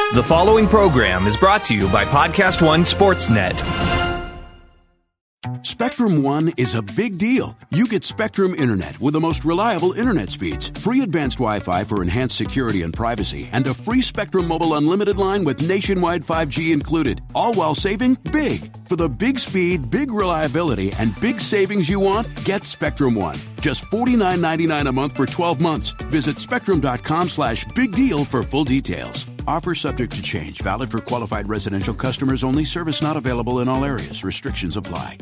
The following program is brought to you by Podcast One Sportsnet. Spectrum One is a big deal. You get Spectrum Internet with the most reliable internet speeds, free advanced Wi-Fi for enhanced security and privacy, and a free Spectrum Mobile Unlimited line with nationwide 5G included, all while saving big. For the big speed, big reliability, and big savings you want, get Spectrum One. Just $49.99 a month for 12 months. Visit spectrum.com/big deal for full details. Offer subject to change. Valid for qualified residential customers only. Service not available in all areas. Restrictions apply.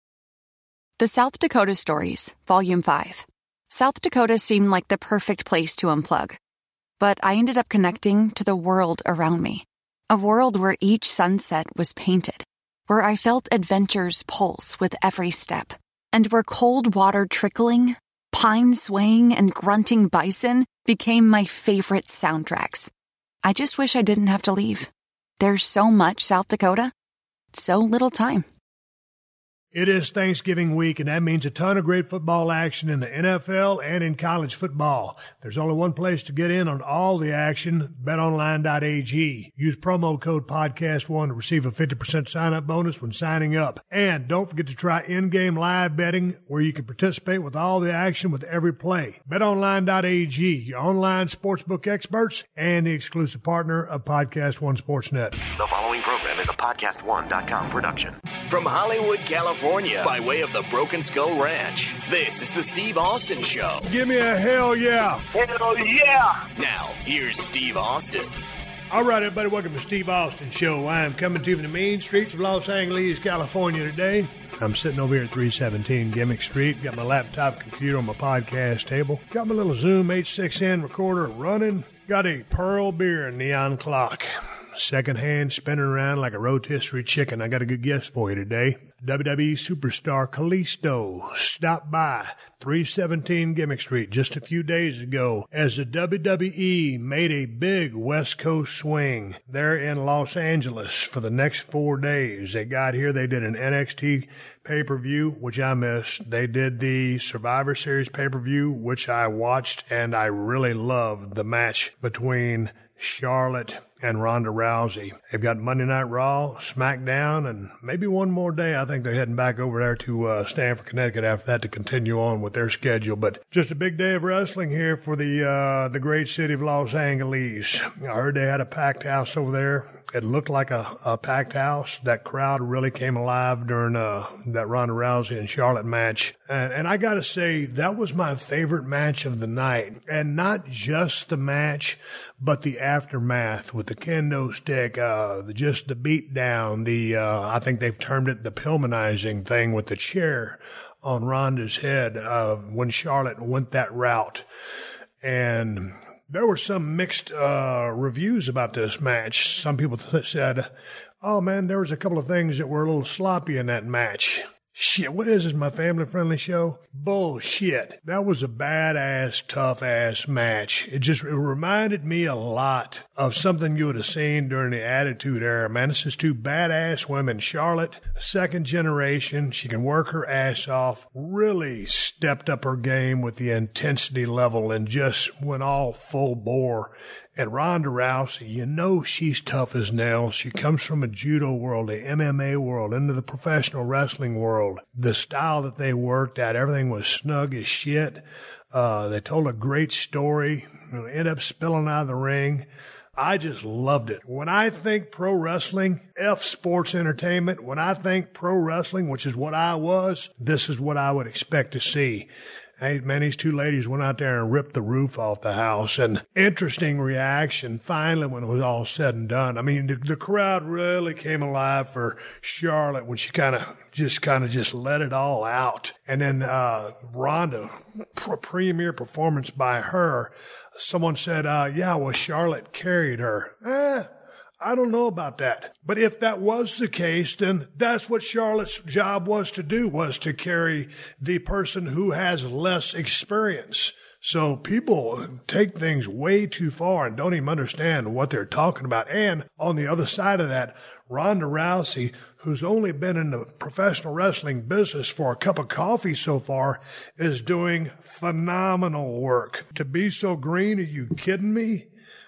The South Dakota Stories, Volume 5. South Dakota seemed like the perfect place to unplug. But I ended up connecting to the world around me. A world where each sunset was painted. Where I felt adventure's pulse with every step. And where cold water trickling, pine swaying, and grunting bison became my favorite soundtracks. I just wish I didn't have to leave. There's so much South Dakota, so little time. It is Thanksgiving week, and that means a ton of great football action in the NFL and in college football. There's only one place to get in on all the action, betonline.ag. Use promo code PODCAST1 to receive a 50% sign-up bonus when signing up. And don't forget to try in-game live betting, where you can participate with all the action with every play. betonline.ag, your online sportsbook experts and the exclusive partner of Podcast One Sportsnet. The following program is a PodcastOne.com production. From Hollywood, California, by way of the Broken Skull Ranch, this is the Steve Austin Show. Give me a hell yeah. Hell yeah! Now, here's Steve Austin. All right, everybody, welcome to Steve Austin Show. I am coming to you from the main streets of Los Angeles, California today. I'm sitting over here at 317 Gimmick Street. Got my laptop computer on my podcast table. Got my little Zoom H6n recorder running. Got a Pearl Beer neon clock. Secondhand, spinning around like a rotisserie chicken. I got a good guest for you today. WWE superstar Kalisto stopped by 317 Gimmick Street just a few days ago as the WWE made a big West Coast swing there in Los Angeles for the next 4 days. They got here, they did an NXT pay-per-view, which I missed. They did the Survivor Series pay-per-view, which I watched, and I really loved the match between Charlotte and Ronda Rousey. They've got Monday Night Raw, SmackDown, and maybe one more day. I think they're heading back over there to Stamford, Connecticut after that to continue on with their schedule. But just a big day of wrestling here for the great city of Los Angeles. I heard they had a packed house over there. It looked like a packed house. That crowd really came alive during that Ronda Rousey and Charlotte match. And I got to say, that was my favorite match of the night. And not just the match, but the aftermath with the kendo stick, just the beat down, I think they've termed it the Pillmanizing thing with the chair on Ronda's head when Charlotte went that route. And there were some mixed reviews about this match. Some people said, oh man, there was a couple of things that were a little sloppy in that match. Shit, what is this, my family-friendly show? Bullshit. That was a badass, tough-ass match. It reminded me a lot of something you would have seen during the Attitude Era. Man, this is two badass women. Charlotte, second generation. She can work her ass off. Really stepped up her game with the intensity level and just went all full bore. And Ronda Rousey, you know she's tough as nails. She comes from a judo world, the MMA world, into the professional wrestling world. The style that they worked at, everything was snug as shit. They told a great story. Ended up spilling out of the ring. I just loved it. When I think pro wrestling, F sports entertainment, when I think pro wrestling, which is what I was, this is what I would expect to see. Hey, man, these two ladies went out there and ripped the roof off the house. And interesting reaction finally when it was all said and done. I mean, the crowd really came alive for Charlotte when she kind of just let it all out. And then Ronda, premier performance by her. Someone said, Charlotte carried her. I don't know about that. But if that was the case, then that's what Charlotte's job was to do, was to carry the person who has less experience. So people take things way too far and don't even understand what they're talking about. And on the other side of that, Ronda Rousey, who's only been in the professional wrestling business for a cup of coffee so far, is doing phenomenal work. To be so green, are you kidding me?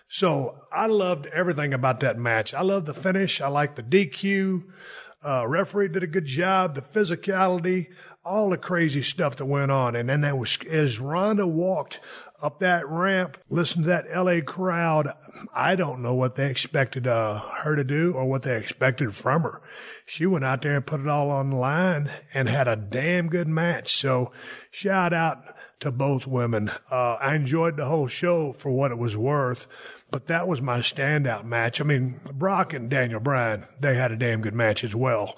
So I loved everything about that match. I loved the finish. I liked the DQ. Referee did a good job. The physicality, all the crazy stuff that went on. And then as Ronda walked up that ramp, listen to that LA crowd. I don't know what they expected her to do or what they expected from her. She went out there and put it all on the line and had a damn good match. So shout out to both women. I enjoyed the whole show for what it was worth, but that was my standout match. I mean, Brock and Daniel Bryan, they had a damn good match as well.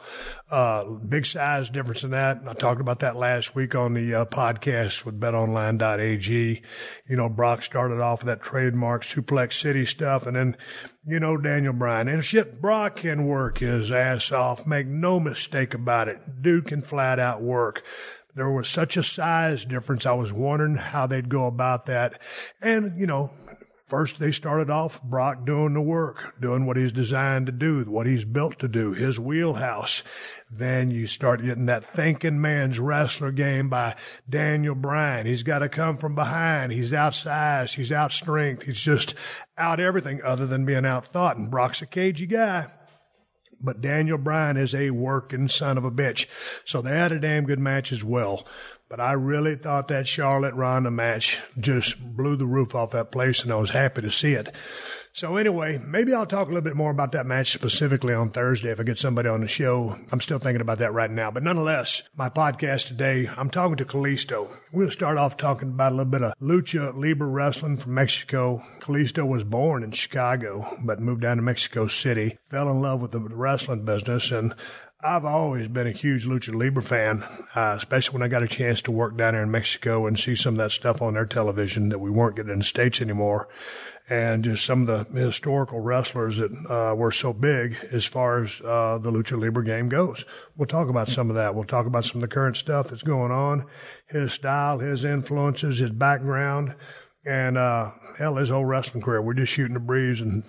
Big size difference in that. I talked about that last week on the podcast with betonline.ag. You know, Brock started off with that trademark Suplex City stuff, and then, you know, Daniel Bryan. And shit, Brock can work his ass off. Make no mistake about it. Dude can flat out work. There was such a size difference. I was wondering how they'd go about that. And, you know, first they started off Brock doing the work, doing what he's designed to do, what he's built to do, his wheelhouse. Then you start getting that thinking man's wrestler game by Daniel Bryan. He's got to come from behind. He's outsized. He's out strength. He's just out everything other than being out thought. And Brock's a cagey guy. But Daniel Bryan is a working son of a bitch. So they had a damn good match as well. But I really thought that Charlotte-Ronda match just blew the roof off that place, and I was happy to see it. So anyway, maybe I'll talk a little bit more about that match specifically on Thursday if I get somebody on the show. I'm still thinking about that right now. But nonetheless, my podcast today, I'm talking to Kalisto. We're going to start off talking about a little bit of Lucha Libre wrestling from Mexico. Kalisto was born in Chicago, but moved down to Mexico City, fell in love with the wrestling business, and I've always been a huge Lucha Libre fan, especially when I got a chance to work down there in Mexico and see some of that stuff on their television that we weren't getting in the States anymore. And just some of the historical wrestlers that were so big as far as the Lucha Libre game goes. We'll talk about some of that. We'll talk about some of the current stuff that's going on, his style, his influences, his background, and hell, his whole wrestling career. We're just shooting the breeze and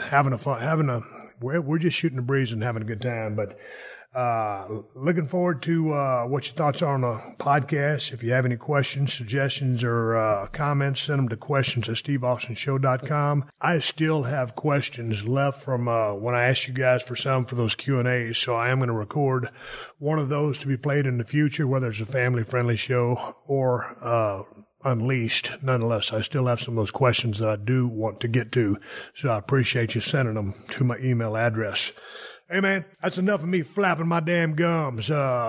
we're just shooting the breeze and having a good time. But looking forward to what your thoughts are on the podcast. If you have any questions, suggestions, or comments, send them to questions@steveaustonshow.com. I still have questions left from when I asked you guys for some for those Q&As, so I am going to record one of those to be played in the future, whether it's a family-friendly show or Unleashed. Nonetheless, I still have some of those questions that I do want to get to, so I appreciate you sending them to my email address. Hey, man, that's enough of me flapping my damn gums.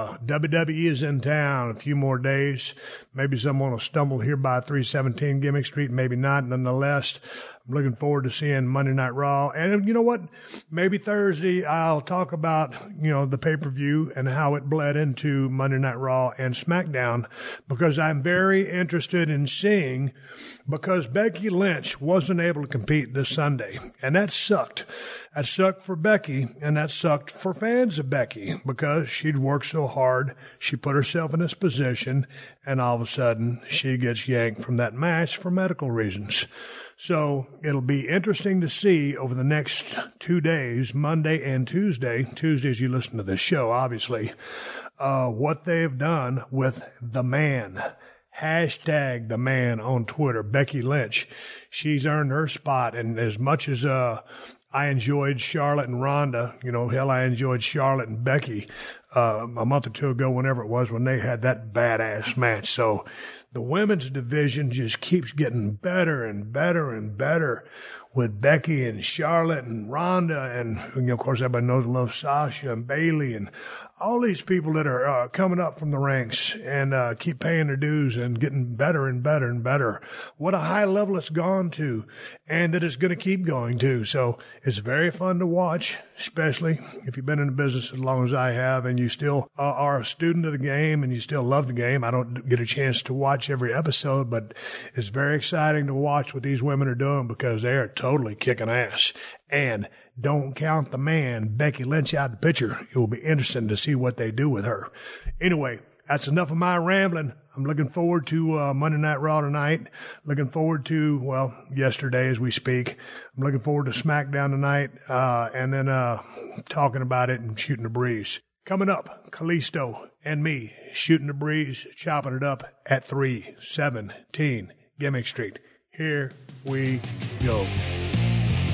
WWE is in town a few more days. Maybe someone will stumble here by 317 Gimmick Street, maybe not. Nonetheless, I'm looking forward to seeing Monday Night Raw. And you know what? Maybe Thursday I'll talk about, you know, the pay-per-view and how it bled into Monday Night Raw and SmackDown, because I'm very interested in seeing, because Becky Lynch wasn't able to compete this Sunday, and that sucked. That sucked for Becky, and that sucked for fans of Becky, because she'd worked so hard. She put herself in this position, and all of a sudden she gets yanked from that match for medical reasons. So it'll be interesting to see over the next 2 days, Monday and Tuesday as you listen to this show, obviously, what they've done with the man. Hashtag the man on Twitter, Becky Lynch. She's earned her spot, and as much as I enjoyed Charlotte and Ronda, you know, hell, I enjoyed Charlotte and Becky a month or two ago, whenever it was, when they had that badass match. So the women's division just keeps getting better and better and better with Becky and Charlotte and Ronda, and you know, of course, everybody knows and loves Sasha and Bayley and all these people that are coming up from the ranks and keep paying their dues and getting better and better and better. What a high level it's gone to, and that it's going to keep going to. So it's very fun to watch, especially if you've been in the business as long as I have and you still are a student of the game and you still love the game. I don't get a chance to watch every episode, but it's very exciting to watch what these women are doing, because they are totally kicking ass. And don't count the man, Becky Lynch, out of the picture. It will be interesting to see what they do with her. Anyway, that's enough of my rambling. I'm looking forward to Monday Night Raw tonight. Looking forward to, well, yesterday as we speak. I'm looking forward to SmackDown tonight, and then talking about it and shooting the breeze. Coming up, Kalisto and me shooting the breeze, chopping it up at 317 Gimmick Street. Here we go.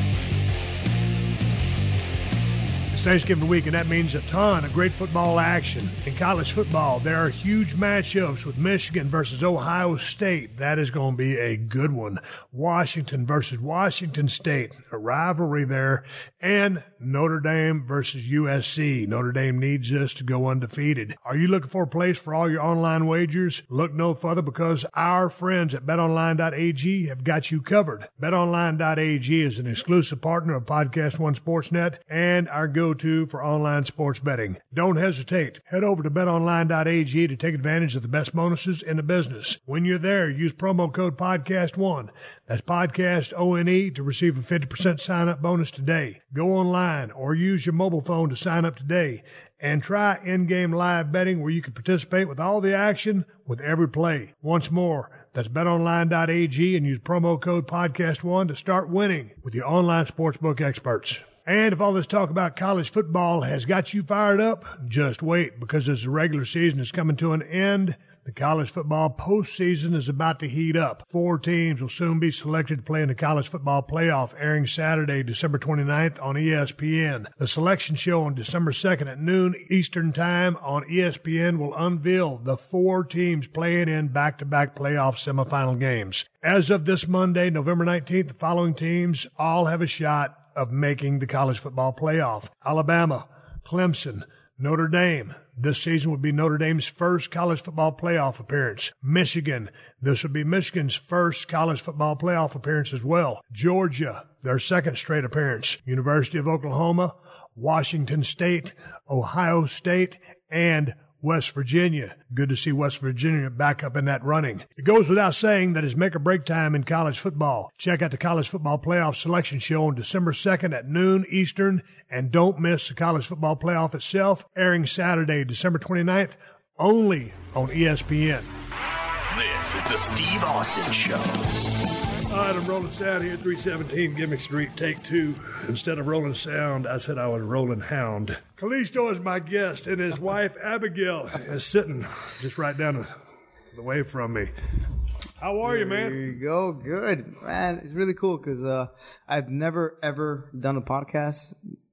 It's Thanksgiving week, and that means a ton of great football action. In college football, there are huge matchups with Michigan versus Ohio State. That is going to be a good one. Washington versus Washington State, a rivalry there. And Notre Dame versus USC. Notre Dame needs this to go undefeated. Are you looking for a place for all your online wagers? Look no further, because our friends at betonline.ag have got you covered. Betonline.ag is an exclusive partner of Podcast One Sportsnet and our go-to for online sports betting. Don't hesitate. Head over to betonline.ag to take advantage of the best bonuses in the business. When you're there, use promo code PODCAST1. That's Podcast ONE to receive a 50% sign-up bonus today. Go online or use your mobile phone to sign up today and try in-game live betting, where you can participate with all the action with every play. Once more, that's betonline.ag, and use promo code PODCAST1 to start winning with your online sportsbook experts. And if all this talk about college football has got you fired up, just wait, because as the regular season is coming to an end, the college football postseason is about to heat up. 4 teams will soon be selected to play in the college football playoff, airing Saturday, December 29th on ESPN. The selection show on December 2nd at noon Eastern Time on ESPN will unveil the 4 teams playing in back-to-back playoff semifinal games. As of this Monday, November 19th, the following teams all have a shot of making the college football playoff: Alabama, Clemson, Notre Dame. This season would be Notre Dame's first college football playoff appearance. Michigan. This would be Michigan's first college football playoff appearance as well. Georgia, their second straight appearance. University of Oklahoma, Washington State, Ohio State, and West Virginia. Good to see West Virginia back up in that running. It goes without saying that it's make or break time in college football. Check out the college football playoff selection show on December 2nd at noon Eastern, and don't miss the college football playoff itself, airing Saturday, December 29th, only on ESPN. This is the Steve Austin Show. All right, I'm rolling sound here at 317 Gimmick Street, take 2. Instead of rolling sound, I said I was rolling hound. Kalisto is my guest, and his wife, Abigail, is sitting just right down the way from me. How are you, man? There you go. Good. Man, it's really cool because I've never, ever done a podcast.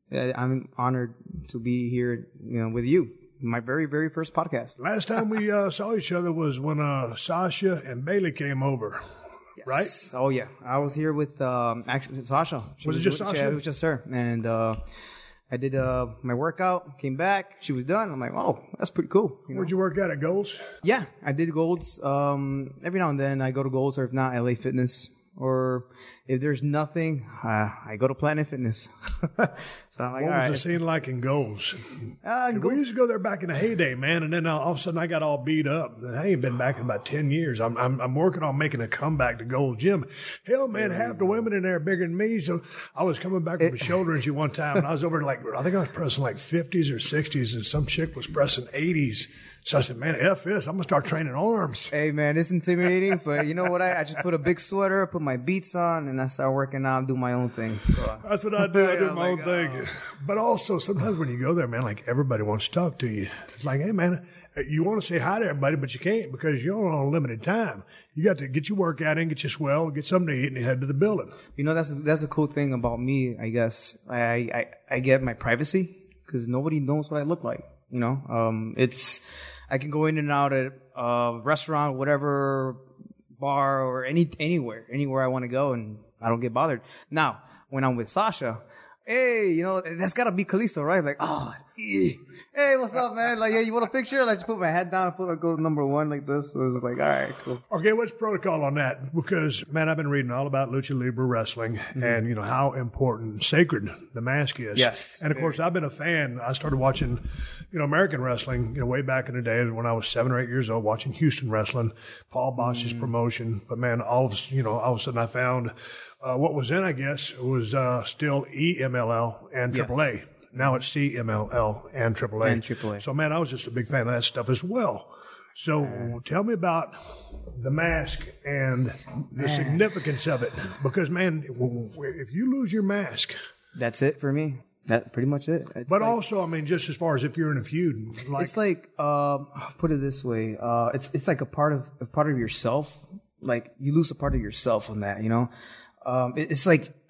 I'm honored to be here, with you. My very, very first podcast. Last time we saw each other was when Sasha and Bailey came over. Yes. Right? Oh, yeah. I was here with actually Sasha. Was it just Sasha? Yeah, it was just her. And I did my workout, came back. She was done. I'm like, oh, that's pretty cool. Where'd you work at Gold's? Yeah, I did Gold's. Every now and then I go to Gold's, or if not, LA Fitness. Or if there's nothing, I go to Planet Fitness. So I'm like, what all right. was the scene like in Gold's? We used to go there back in the heyday, man, and then all of a sudden I got all beat up. I ain't been back in about 10 years. I'm working on making a comeback to Gold's Gym. Hell, man, half the women in there are bigger than me. So I was coming back from a shoulder injury one time, and I was over I think I was pressing like 50s or 60s, and some chick was pressing 80s. So I said, man, F this. I'm going to start training arms. Hey, man, it's intimidating, but you know what? I just put a big sweater, put my beats on, and I start working out and do my own thing. So, that's what I do. I do my own thing. But also, sometimes when you go there, man, like everybody wants to talk to you. It's like, hey, man, you want to say hi to everybody, but you can't because you're on limited time. You got to get your workout in, get your swell, get something to eat, and head to the building. That's the cool thing about me, I guess. I get my privacy because nobody knows what I look like. I can go in and out at a restaurant, whatever, bar, or anywhere I want to go, and I don't get bothered. Now, when I'm with Sasha, hey, that's got to be Kalisto, right? Like, oh, hey, what's up, man? Like, yeah, you want a picture? Like, just put my head down and go to number 1 like this. So it's like, all right, cool. Okay, what's protocol on that? Because, man, I've been reading all about Lucha Libre wrestling and, how important and sacred the mask is. Yes. And, of course, I've been a fan. I started watching, American wrestling, way back in the day when I was 7 or 8 years old, watching Houston wrestling, Paul Bosch's promotion. But, man, all of a sudden I found what was then, I guess, was still EMLL and AAA. Now it's CMLL and AAA. So, man, I was just a big fan of that stuff as well. So tell me about the mask and the significance of it. Because, man, if you lose your mask. That's it for me. That's pretty much it. But also, I mean, just as far as if you're in a feud. It's like, put it this way. It's like a part of yourself. Like, you lose a part of yourself on that, It's like,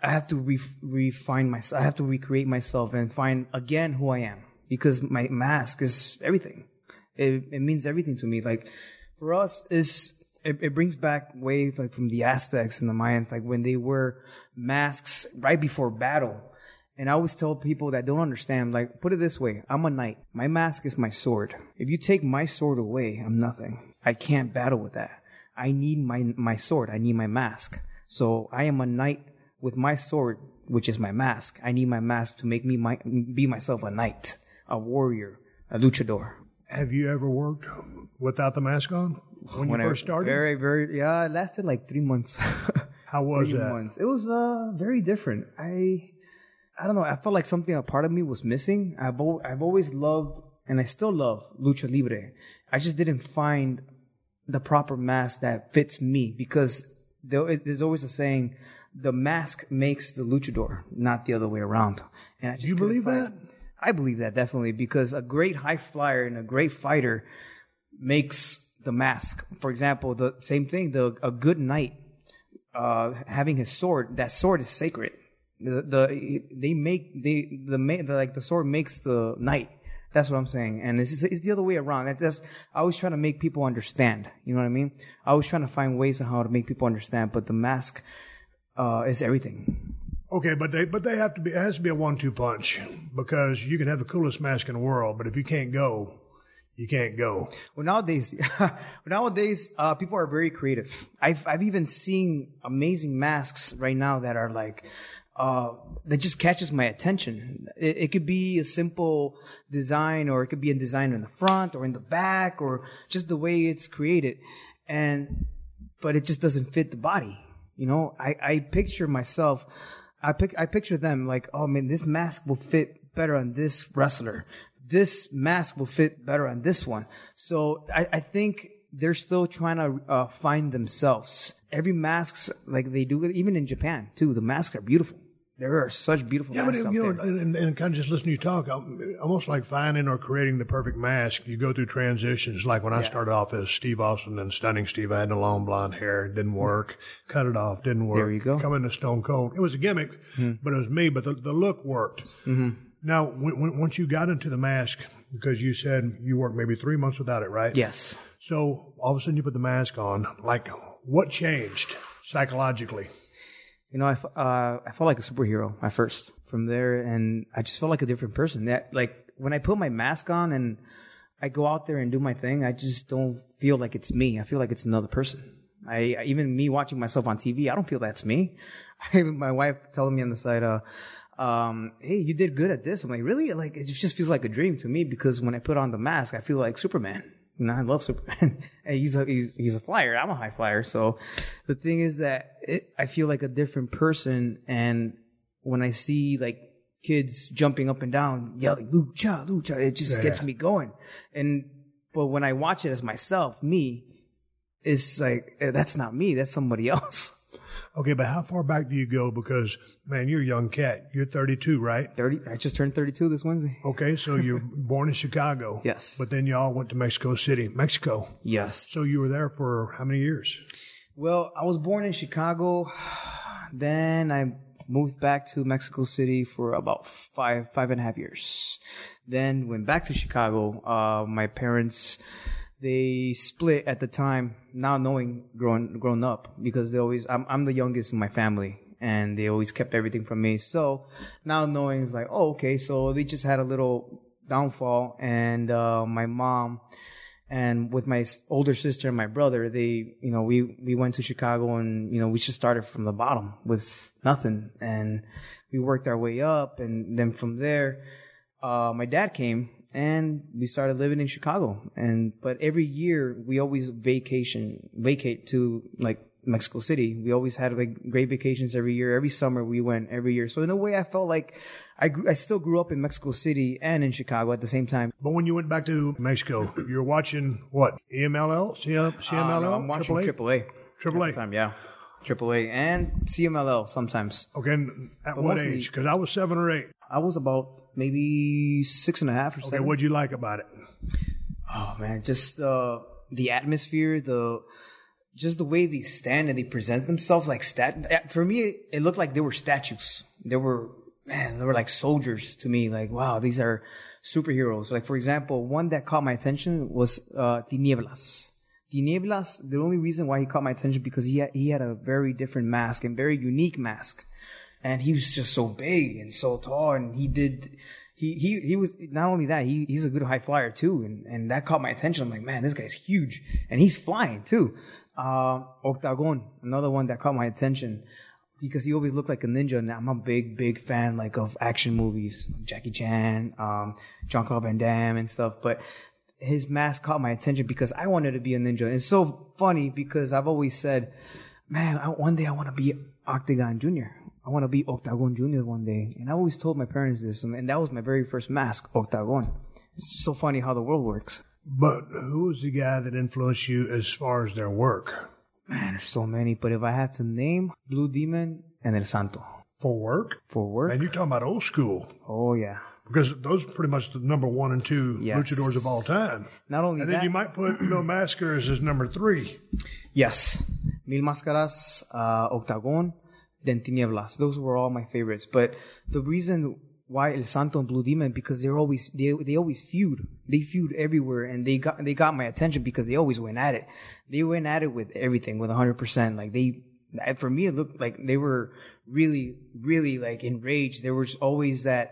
I have to refine myself. I have to recreate myself and find again who I am, because my mask is everything. It means everything to me. Like for us, it brings back way like from the Aztecs and the Mayans, like when they wear masks right before battle. And I always tell people that don't understand, like, put it this way. I'm a knight. My mask is my sword. If you take my sword away, I'm nothing. I can't battle with that. I need my sword. I need my mask. So I am a knight with my sword, which is my mask. I need my mask to make me be myself a knight, a warrior, a luchador. Have you ever worked without the mask on when you first started? Very, yeah, it lasted like 3 months. How was 3 that? months. It was very different. I don't know. I felt like a part of me was missing. I've always loved, and I still love, lucha libre. I just didn't find the proper mask that fits me, because there's always a saying, the mask makes the luchador, not the other way around. And I just Do you believe that? I believe that, definitely, because a great high flyer and a great fighter makes the mask. For example, the same thing, a good knight having his sword, that sword is sacred. The sword makes the knight. That's what I'm saying, and it's the other way around. I always try to make people understand. You know what I mean? I always trying to find ways on how to make people understand. But the mask is everything. Okay, but they have to be. It has to be a 1-2 punch, because you can have the coolest mask in the world, but if you can't go, you can't go. Well, nowadays, people are very creative. I've even seen amazing masks right now that are like. That just catches my attention. It could be a simple design, or it could be a design in the front or in the back, or just the way it's created. But it just doesn't fit the body. You know, I picture myself, I picture them like, oh man, this mask will fit better on this wrestler. This mask will fit better on this one. So I think they're still trying to find themselves. Every masks, like they do, even in Japan too, the masks are beautiful. There are such beautiful masks out there. And kind of just listening to you talk, almost like finding or creating the perfect mask, you go through transitions. Like when I started off as Steve Austin and Stunning Steve, I had the long blonde hair. It didn't work. Cut it off. Didn't work. There you go. Coming to Stone Cold. It was a gimmick, but it was me. But the look worked. Mm-hmm. Now, once you got into the mask, because you said you worked maybe 3 months without it, right? Yes. So all of a sudden you put the mask on. Like, what changed psychologically? You know, I felt like a superhero at first. From there, and I just felt like a different person. That, like, when I put my mask on and I go out there and do my thing, I just don't feel like it's me. I feel like it's another person. Even me watching myself on TV, I don't feel that's me. My wife telling me on the side, hey, you did good at this. I'm like, really? Like, it just feels like a dream to me, because when I put on the mask, I feel like Superman. You know, I love Superman. And he's a flyer. I'm a high flyer. So the thing is that I feel like a different person. And when I see like kids jumping up and down, yelling lucha, lucha, it just gets me going. But when I watch it as myself, me, it's like, that's not me. That's somebody else. Okay, but how far back do you go? Because, man, you're a young cat. You're 32, right? 30. I just turned 32 this Wednesday. Okay, so you're born in Chicago. Yes. But then you all went to Mexico City, Mexico. Yes. So you were there for how many years? Well, I was born in Chicago. Then I moved back to Mexico City for about five and a half years. Then went back to Chicago. My parents, they split at the time, now knowing grown up, because I'm the youngest in my family, and they always kept everything from me. So now knowing, it's like, oh, okay, so they just had a little downfall, and my mom and with my older sister and my brother, we went to Chicago, and we just started from the bottom with nothing, and we worked our way up, and then from there, my dad came. And we started living in Chicago. But every year we always vacate to like Mexico City. We always had like great vacations every year. Every summer we went every year. So in a way I felt like I still grew up in Mexico City and in Chicago at the same time. But when you went back to Mexico, you were watching what? EMLL? CMLL? No, I'm watching AAA. AAA? At the time, yeah. AAA and CMLL sometimes. Okay, and at what age? Because I was 7 or 8. I was about maybe 6.5 or 7. Okay, what'd you like about it? Oh man, just the atmosphere, just the way they stand and they present themselves like for me, it looked like they were statues. They were like soldiers to me. Like, wow, these are superheroes. Like, for example, one that caught my attention was Tinieblas. Tinieblas, the only reason why he caught my attention because he had a very different mask and very unique mask. And he was just so big and so tall, and he was not only that, he's a good high flyer too, and that caught my attention. I'm like, man, this guy's huge, and he's flying too. Octagon, another one that caught my attention because he always looked like a ninja, and I'm a big fan like of action movies, Jackie Chan, Jean-Claude Van Damme and stuff. But his mask caught my attention because I wanted to be a ninja. And it's so funny because I've always said, man, one day I want to be Octagon Jr. I want to be Octagon Jr. one day. And I always told my parents this, and that was my very first mask, Octagon. It's so funny how the world works. But who was the guy that influenced you as far as their work? Man, there's so many. But if I had to name, Blue Demon and El Santo. For work? For work. And you're talking about old school. Oh, yeah. Because those are pretty much the number 1 and 2 luchadors of all time. Not only and that. then you might put Mil Mascaras as number 3. Yes. Mil Máscaras, Octagon, then Tinieblas. Those were all my favorites. But the reason why El Santo and Blue Demon, because they always feud. They feud everywhere, and they got my attention because they always went at it. They went at it with everything, with 100%. Like for me, it looked like they were really, really like enraged. There was always that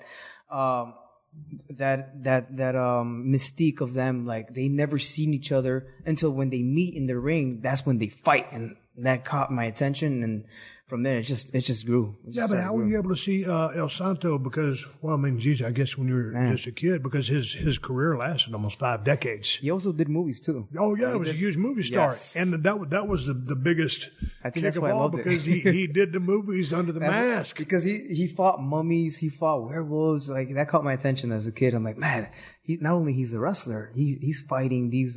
mystique of them. Like they never seen each other until when they meet in the ring. That's when they fight, and that caught my attention. And from there, it just grew. But how were you able to see El Santo? Because, well, I mean, geez, I guess when you were just a kid, because his career lasted almost 5 decades. He also did movies too. Oh yeah, he was a huge movie star, and that was the biggest kick of all because he did the movies under the mask. Because he fought mummies, he fought werewolves. Like that caught my attention as a kid. I'm like, man, not only he's a wrestler, he's fighting these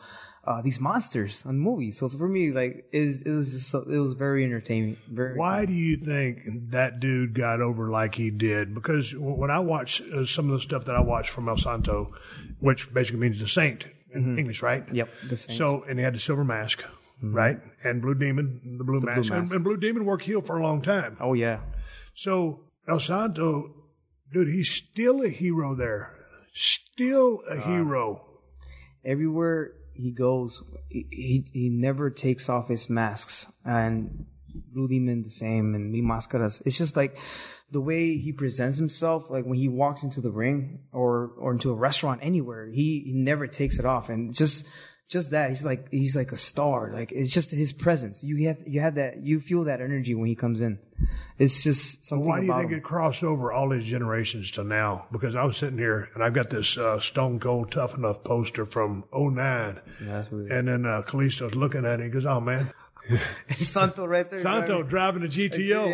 monsters on movies. So for me, like, it was very entertaining. Why do you think that dude got over like he did? Because when I watch some of the stuff that I watched from El Santo, which basically means the saint in English, right? Yep, the saint. So, and he had the silver mask, right? And Blue Demon, the blue mask. And Blue Demon worked heel for a long time. Oh, yeah. So, El Santo, dude, he's still a hero there. Still a hero. Everywhere he goes, he never takes off his masks, and Blue Demon the same, and Mil Máscaras. It's just like the way he presents himself, like when he walks into the ring or into a restaurant anywhere, he never takes it off, and just that he's like a star. Like it's just his presence. You have that, you feel that energy when he comes in. It's just something. Why do you think him. it crossed over all these generations to now? Because I was sitting here and I've got this Stone Cold Tough Enough poster from 2009. Yeah, that's weird. And then Kalisto's looking at it. He goes, "Oh man, Santo right there. Santo driving a GTO."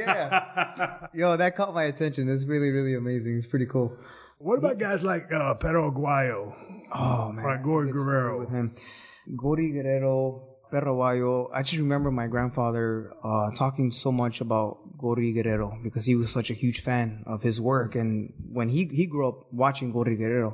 Yeah. Yo, that caught my attention. It's really, really amazing. It's pretty cool. What about guys like Perro Aguayo? Oh man, like Gory Guerrero. With him, Gory Guerrero, Perro Aguayo. I just remember my grandfather talking so much about Gory Guerrero because he was such a huge fan of his work, and when he grew up watching Gory Guerrero,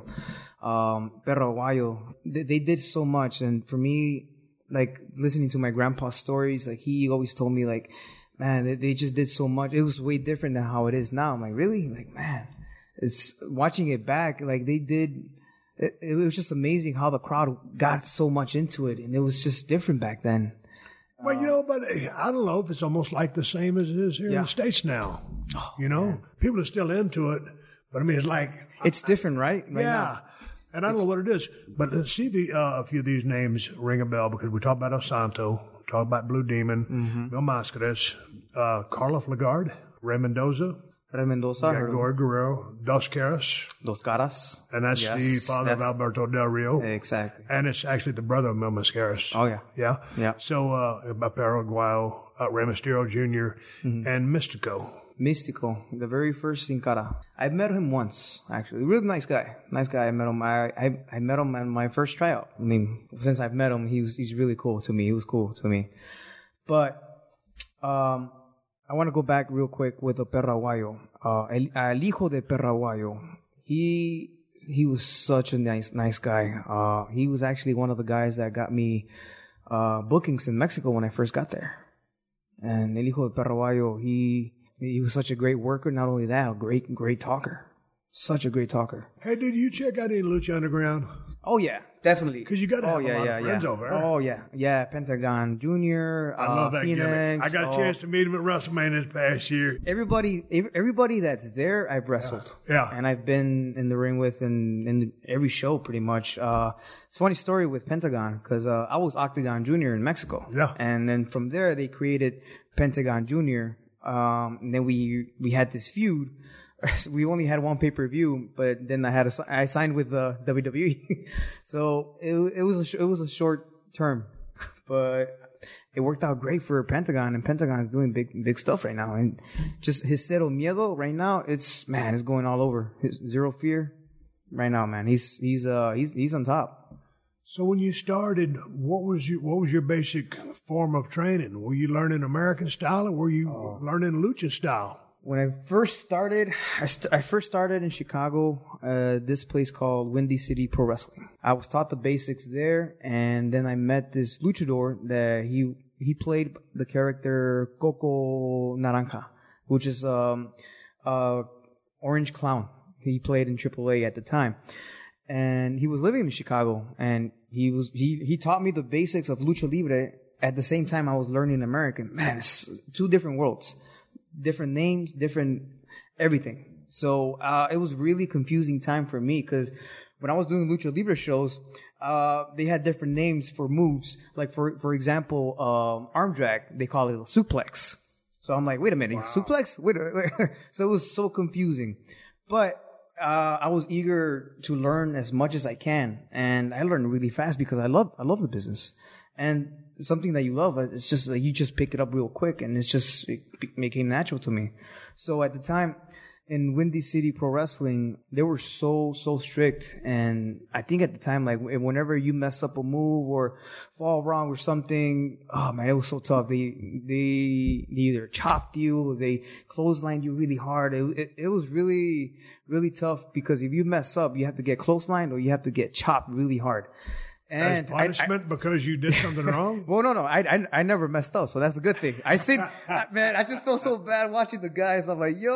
Perro Aguayo, they did so much, and for me, like listening to my grandpa's stories, like he always told me, like, man, they just did so much. It was way different than how it is now. I'm like, really? Like, man, it's watching it back, like they did. It was just amazing how the crowd got so much into it, and it was just different back then. Well, but I don't know if it's almost like the same as it is here in the States now. People are still into it, but I mean, it's like... It's different, right? Yeah, and I don't know what it is, but let's see a few of these names ring a bell, because we talked about El Santo, talked about Blue Demon, Mil Máscaras, Carlos Lagarde, Rey Mendoza, Gory Guerrero, Dos Caras. And that's the father of Alberto Del Rio. Exactly. And it's actually the brother of Mil Máscaras. Oh, yeah. Yeah? Yeah. So, Perro Aguayo, Rey Mysterio Jr., and Mystico. Mystico, the very first Sin Cara. I met him once, actually. Really nice guy. Nice guy. I met him. I met him at my first tryout. I mean, since I've met him, he's really cool to me. He was cool to me. But, I want to go back real quick with the Perro Aguayo. El hijo de Perro Aguayo. He was such a nice guy. He was actually one of the guys that got me bookings in Mexico when I first got there. And El Hijo de Perro Bayo, he was such a great worker. Not only that, a great talker. Such a great talker. Hey, did you check out any Lucha Underground? Oh, yeah, definitely. Because you got to have a lot of friends over there. Oh, yeah. Yeah, Pentagon Jr., I love that Phoenix. gimmick. I got a chance to meet him at WrestleMania this past year. Everybody that's there, I've wrestled. Yeah. And I've been in the ring with in every show pretty much. It's a funny story with Pentagon because I was Octagon Jr. in Mexico. Yeah. And then from there, they created Pentagon Jr. And then we had this feud. We only had one pay-per-view, but then I signed with WWE. So it was a short term, but it worked out great for Pentagon, and Pentagon is doing big stuff right now. And just his Cero Miedo right now, it's going all over. His Zero Fear right now, man. He's on top. So when you started, what was your basic form of training? Were you learning American style, or were you learning lucha style? When I first started, I first started in Chicago, this place called Windy City Pro Wrestling. I was taught the basics there, and then I met this luchador that he played the character Coco Naranja, which is Orange Clown. He played in AAA at the time, and he was living in Chicago, and he taught me the basics of lucha libre at the same time I was learning American. Man, it's two different worlds. Different names, different everything. So it was really confusing time for me because when I was doing Lucha Libre shows, they had different names for moves. Like for example, arm drag, they call it a suplex. So I'm like, wait a minute, suplex? Wait. So it was so confusing. But I was eager to learn as much as I can, and I learned really fast because I love the business. And something that you love, it's just like you just pick it up real quick, and it became natural to me. So at the time in Windy City Pro Wrestling, they were so strict, and I think at the time, like whenever you mess up a move or fall wrong or something, oh man, it was so tough. They either chopped you or they clotheslined you really hard. It was really tough because if you mess up, you have to get clotheslined or you have to get chopped really hard. And as punishment because you did something wrong? Well, no. I never messed up, so that's a good thing. I just felt so bad watching the guys. I'm like,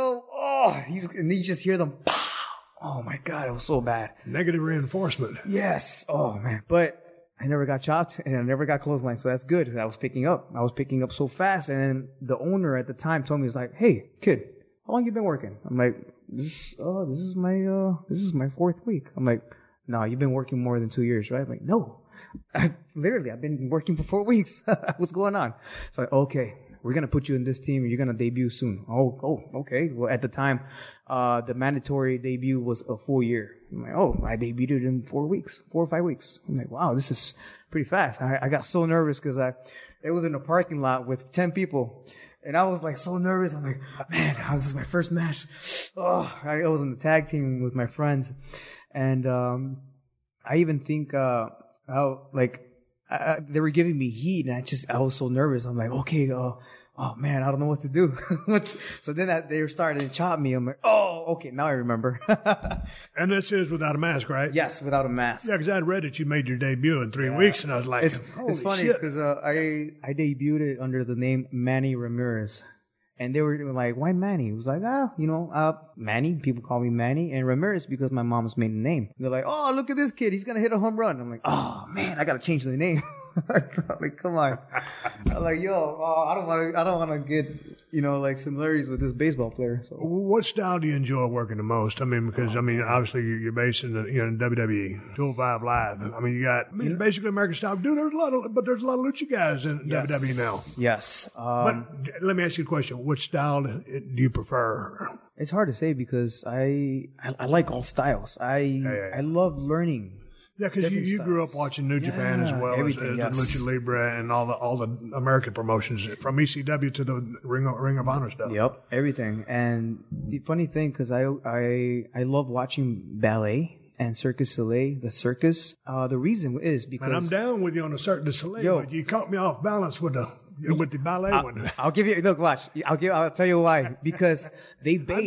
and you just hear them, pow! Oh my God, it was so bad. Negative reinforcement. Yes. Oh man. But I never got chopped and I never got clotheslined, so that's good. I was picking up so fast, and then the owner at the time told me, he was like, "Hey, kid, how long you been working?" I'm like, this is my fourth week. I'm like, "No, you've been working more than 2 years, right?" I'm like, "No, I've been working for 4 weeks. What's going on?" So okay, we're going to put you in this team and you're going to debut soon. Oh, okay. Well, at the time, the mandatory debut was a full year. I'm like, I debuted in 4 or 5 weeks. I'm like, wow, this is pretty fast. I got so nervous because it was in a parking lot with 10 people. And I was like so nervous. I'm like, man, this is my first match. I was in the tag team with my friends. And I even think they were giving me heat, and I was so nervous. I'm like, okay, oh man, I don't know what to do. So then they were starting to chop me. I'm like, okay, now I remember. And this is without a mask, right? Yes, without a mask. Yeah, because I'd read that you made your debut in 3 weeks, and I was like, it's funny because I debuted it under the name Manny Ramirez. And they were like, why Manny? It was like, Manny. People call me Manny. And Ramirez because my mom's maiden name. And they're like, oh, look at this kid. He's going to hit a home run. I'm like, oh, man, I got to change the name. Like, come on. I'm like, I don't want to get, similarities with this baseball player. So, what style do you enjoy working the most? I mean, because obviously you're based in in WWE, 205 Live. I mean, you got basically American style. Dude, there's a lot of lucha guys in WWE now. Yes. But let me ask you a question: what style do you prefer? It's hard to say because I like all styles. I love learning. Yeah, because you grew up watching New Japan as well as Lucha Libre and all the American promotions from ECW to the Ring of Honor stuff. Yep, everything. And the funny thing, because I love watching ballet and Circus Soleil, the circus. The reason is because... And I'm down with you on the Cirque du Soleil, but you caught me off balance with the ballet one. I'll give you... Look, watch. I'll tell you why. Because they base... I dig it.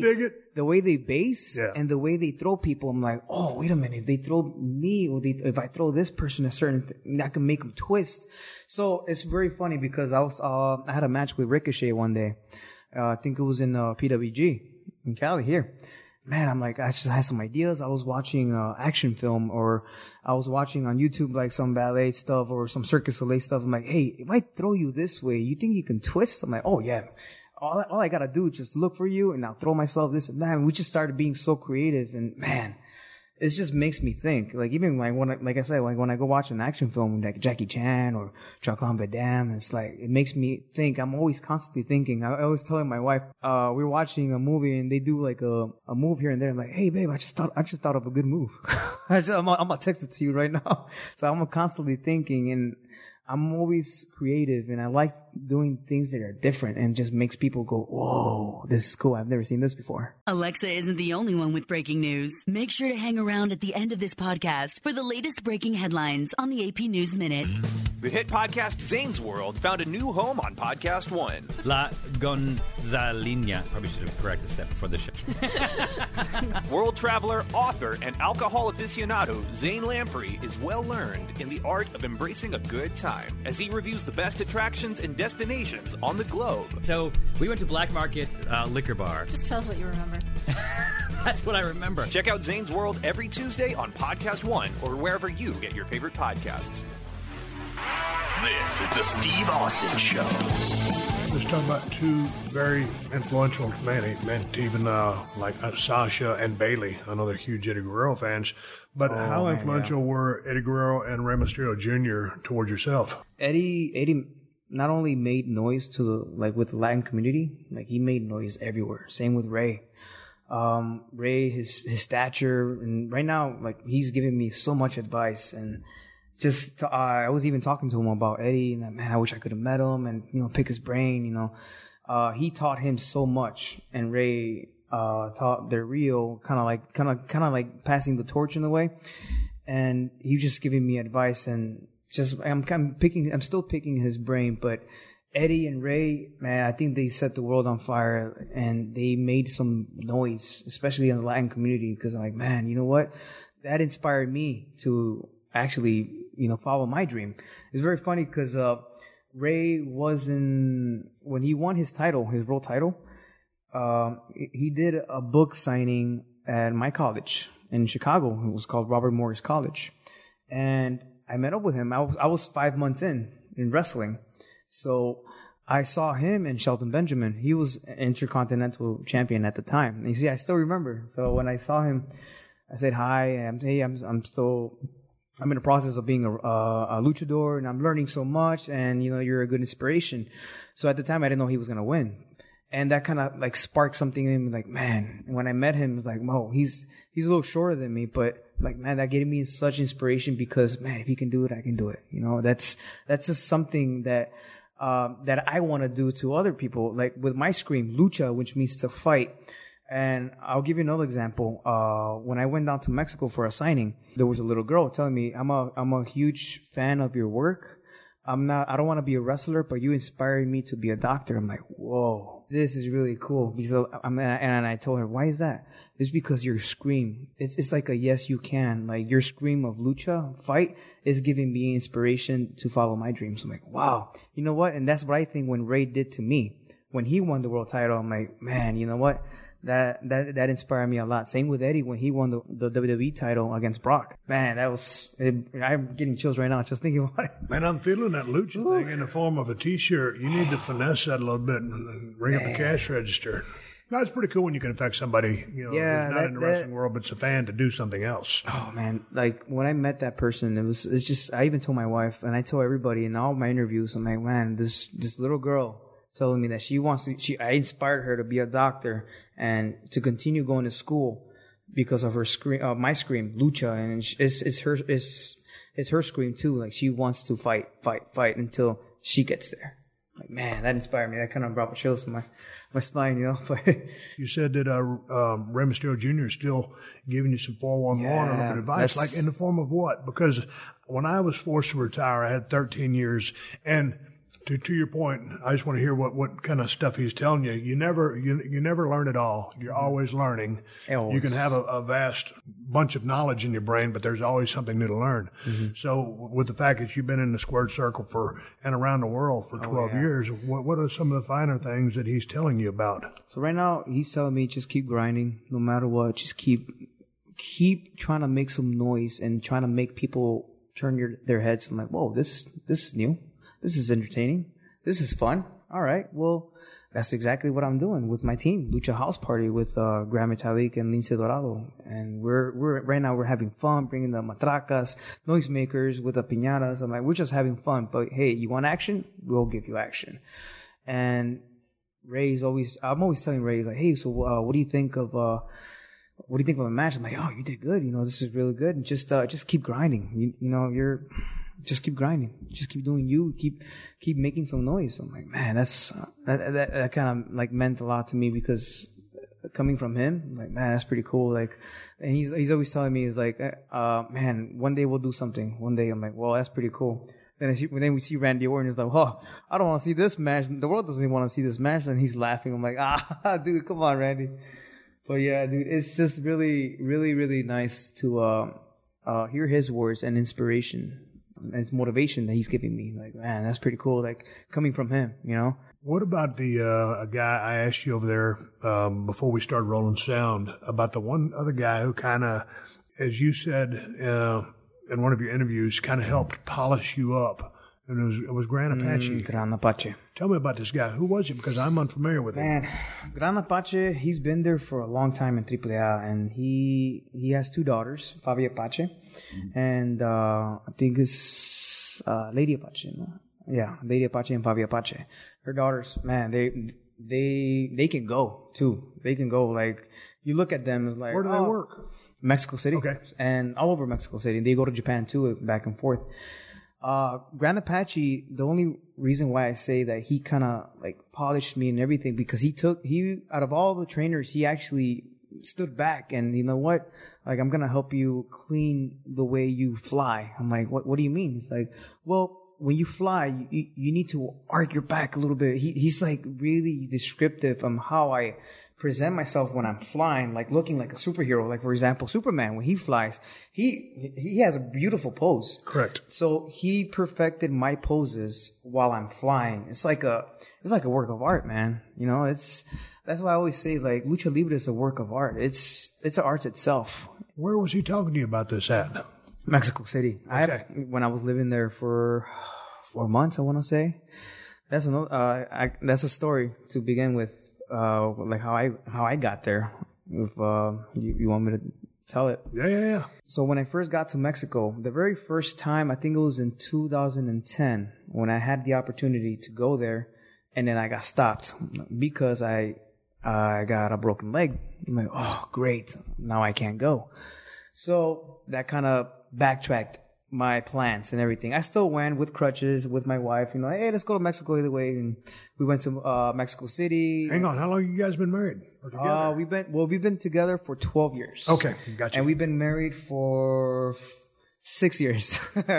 the way they base Yeah. and the way they throw people, I'm like, oh, wait a minute. If they throw me or if I throw this person a certain thing, I can make them twist. So it's very funny because I had a match with Ricochet one day. I think it was in PWG in Cali here. Man, I'm like, I just had some ideas. I was watching action film, or I was watching on YouTube like some ballet stuff or some Circus Soleil stuff. I'm like, hey, if I throw you this way, you think you can twist? I'm like, oh yeah. All I gotta do is just look for you, and I'll throw myself this and that. And we just started being so creative, and man, it just makes me think. Like even like I said, like when I go watch an action film like Jackie Chan or Jean-Claude Van Damme, it's like it makes me think. I'm always constantly thinking. I always telling my wife, we're watching a movie and they do like a move here and there. I'm like, hey babe, I just thought of a good move. I'm gonna text it to you right now. So I'm constantly thinking, and I'm always creative, and I like doing things that are different and just makes people go, whoa, this is cool. I've never seen this before. Alexa isn't the only one with breaking news. Make sure to hang around at the end of this podcast for the latest breaking headlines on the AP News Minute. The hit podcast Zane's World found a new home on Podcast One. La Gonzalina. Probably should have corrected that before the show. World traveler, author, and alcohol aficionado Zane Lamprey is well learned in the art of embracing a good time as he reviews the best attractions and destinations on the globe. So we went to Black Market Liquor Bar. Just tell us what you remember. That's what I remember. Check out Zane's World every Tuesday on Podcast One or wherever you get your favorite podcasts. This is the Steve Austin Show. Let's talk about two very influential men, even like Sasha and Bailey. I know they're huge Eddie Guerrero fans, but how influential were Eddie Guerrero and Rey Mysterio Jr. towards yourself? Eddie not only made noise with the Latin community, like he made noise everywhere. Same with Rey. Rey, his stature, and right now, like he's giving me so much advice, and I was even talking to him about Eddie, and man, I wish I could have met him and pick his brain. He taught him so much, and Rey taught Del Rio, kind of like passing the torch in a way, and he was just giving me advice, and I'm still picking his brain, but Eddie and Rey, man, I think they set the world on fire, and they made some noise, especially in the Latin community, because I'm like, man, you know what? That inspired me to actually, follow my dream. It's very funny because Rey when he won his world title, he did a book signing at my college in Chicago. It was called Robert Morris College. And I met up with him. I was 5 months in wrestling. So I saw him and Shelton Benjamin. He was an Intercontinental Champion at the time. And you see, I still remember. So when I saw him, I said, hi, I'm in the process of being a luchador, and I'm learning so much, and you're a good inspiration. So at the time, I didn't know he was gonna win, and that kind of like sparked something in me. Like, man, and when I met him, it was like, whoa, he's a little shorter than me, but like, man, that gave me such inspiration because, man, if he can do it, I can do it. That's just something that I want to do to other people. Like with my scream, lucha, which means to fight. And I'll give you another example. When I went down to Mexico for a signing, there was a little girl telling me, I'm a huge fan of your work. I don't want to be a wrestler, but you inspired me to be a doctor. I'm like, whoa, this is really cool. Because and I told her, why is that? It's because your scream, it's like a yes, you can. Like your scream of lucha, fight, is giving me inspiration to follow my dreams. I'm like, wow. You know what? And that's what I think when Rey did to me. When he won the world title, I'm like, man, you know what? That inspired me a lot. Same with Eddie when he won the WWE title against Brock. Man, I'm getting chills right now just thinking about it. Man, I'm feeling that lucha thing in the form of a T-shirt. You need to finesse that a little bit and ring up the cash register. That's pretty cool when you can affect somebody, who's not in the wrestling world, but's a fan, to do something else. Oh man, like when I met that person, it's just, I even told my wife and I told everybody in all my interviews, I'm like, man, this little girl telling me that I inspired her to be a doctor and to continue going to school because of her my scream, lucha, and it's her scream too. Like she wants to fight until she gets there. Like, man, that inspired me. That kind of brought chills to my spine, But you said that Rey Mysterio Jr. is still giving you some 411 or advice, like in the form of what? Because when I was forced to retire, I had 13 years, and To your point, I just want to hear what kind of stuff he's telling you. You never learn it all. You're always learning. Always. You can have a vast bunch of knowledge in your brain, but there's always something new to learn. So with the fact that you've been in the squared circle and around the world for 12 years, what are some of the finer things that he's telling you about? So right now he's telling me just keep grinding no matter what. Just keep trying to make some noise and trying to make people turn their heads. I'm like, whoa, this is new. This is entertaining. This is fun. All right. Well, that's exactly what I'm doing with my team, Lucha House Party with Gran Metalik and Lince Dorado. And we're right now we're having fun, bringing the matracas, noisemakers with the piñatas. I'm like, we're just having fun. But hey, you want action? We'll give you action. And I'm always telling Ray, like, hey, so what do you think of the match? I'm like, oh, you did good. This is really good. And just keep grinding. Just keep grinding. Just keep doing you. Keep making some noise. I'm like, man, that kind of like meant a lot to me because coming from him, I'm like, man, that's pretty cool. Like, and he's always telling me, he's like, man, one day we'll do something. One day. I'm like, well, that's pretty cool. Then we see Randy Orton. He's like, oh, I don't want to see this match. The world doesn't even want to see this match. And he's laughing. I'm like, dude, come on, Randy. But yeah, dude, it's just really, really, really nice to hear his words and inspiration. And it's motivation that he's giving me. Like, man, that's pretty cool. Like, coming from him, What about the a guy I asked you over there before we started rolling sound about the one other guy who kind of, as you said in one of your interviews, kind of helped polish you up? And it was Gran Apache. Gran Apache. Tell me about this guy. Who was he? Because I'm unfamiliar with him. Man, Gran Apache, he's been there for a long time in AAA, and he has two daughters, Fabi Apache, and I think it's Lady Apache. No? Yeah, Lady Apache and Fabi Apache. Her daughters, man, they can go too. They can go. Like, you look at them, it's like, where do they work? Mexico City. Okay. And all over Mexico City. They go to Japan too, back and forth. Gran Apache, the only reason why I say that he kind of like polished me and everything, because he out of all the trainers, he actually stood back and, you know what? Like, I'm going to help you clean the way you fly. I'm like, what do you mean? He's like, well, when you fly, you need to arc your back a little bit. He's like really descriptive on how I present myself when I'm flying, like looking like a superhero. Like, for example, Superman, when he flies, he has a beautiful pose. Correct. So he perfected my poses while I'm flying. It's like a work of art, man. That's why I always say, like, Lucha Libre is a work of art. It's an art itself. Where was he talking to you about this at? Mexico City. Okay. When I was living there for 4 months, I want to say. That's a story to begin with. Like how I got there. If you want me to tell it? Yeah. So when I first got to Mexico, the very first time, I think it was in 2010, when I had the opportunity to go there, and then I got stopped because I got a broken leg. I'm like, oh, great, now I can't go. So that kind of backtracked my plans and everything. I still went with crutches with my wife, hey, let's go to Mexico either way. And we went to Mexico City. Hang on, how long have you guys been married? Or together? We've been together for 12 years. Okay, gotcha. And we've been married for 6 years.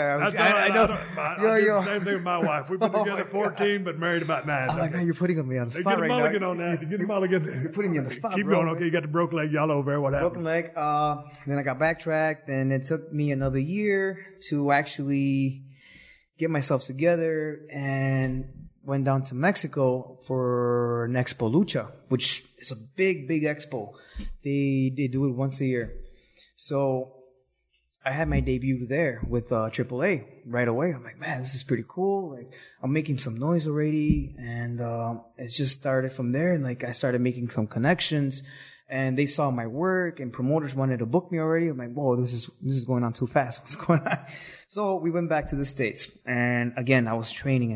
I know. I did the same thing with my wife. We've been together 14, but married about 9. I'm like, man, you're putting me on the spot right now. Get a mulligan on that. Get a mulligan. You're putting me on the spot, Keep bro. going. Okay, you got the broken leg. Y'all over there. What happened? Broken leg. Then I got backtracked, and it took me another year to actually get myself together and went down to Mexico for an Expo Lucha, which is a big, big expo. They do it once a year. So I had my debut there with AAA right away. I'm like, man, this is pretty cool. Like, I'm making some noise already, and it just started from there. And like, I started making some connections, and they saw my work, and promoters wanted to book me already. I'm like, whoa, this is going on too fast. What's going on? So we went back to the States, and again, I was training.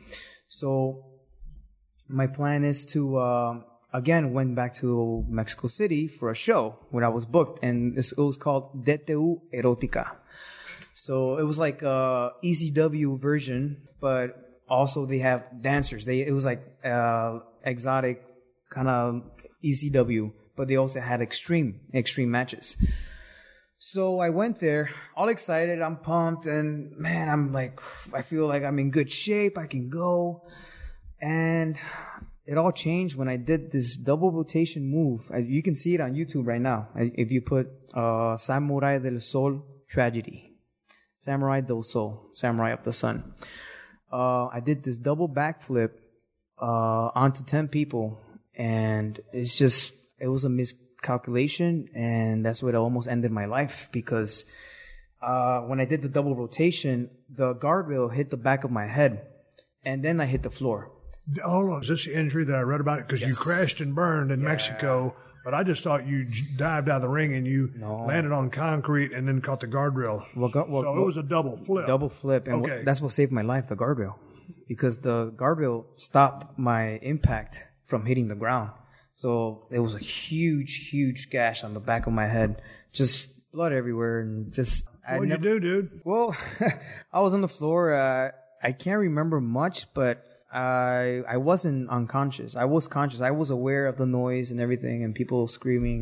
So my plan is to again went back to Mexico City for a show when I was booked, and it was called DTU Erotica. So it was like a ECW version, but also they have dancers. It was like exotic kind of ECW, but they also had extreme matches. So I went there, all excited. I'm pumped, and man, I'm like, I feel like I'm in good shape. I can go, and it all changed when I did this double rotation move. You can see it on YouTube right now. If you put Samurai del Sol tragedy, Samurai del Sol, Samurai of the Sun. I did this double backflip onto 10 people, and it was a miscalculation, and that's what almost ended my life, because when I did the double rotation, the guardrail hit the back of my head, and then I hit the floor. Hold on. Is this the injury that I read about? Because you crashed and burned in Mexico, but I just thought you dived out of the ring and you landed on concrete and then caught the guardrail. So it was a double flip. Double flip. And that's what saved my life, the guardrail. Because the guardrail stopped my impact from hitting the ground. So it was a huge, huge gash on the back of my head. Just blood everywhere. And just... What'd you do, dude? Well, I was on the floor. I can't remember much, but... I wasn't unconscious. I was conscious. I was aware of the noise and everything, and people screaming,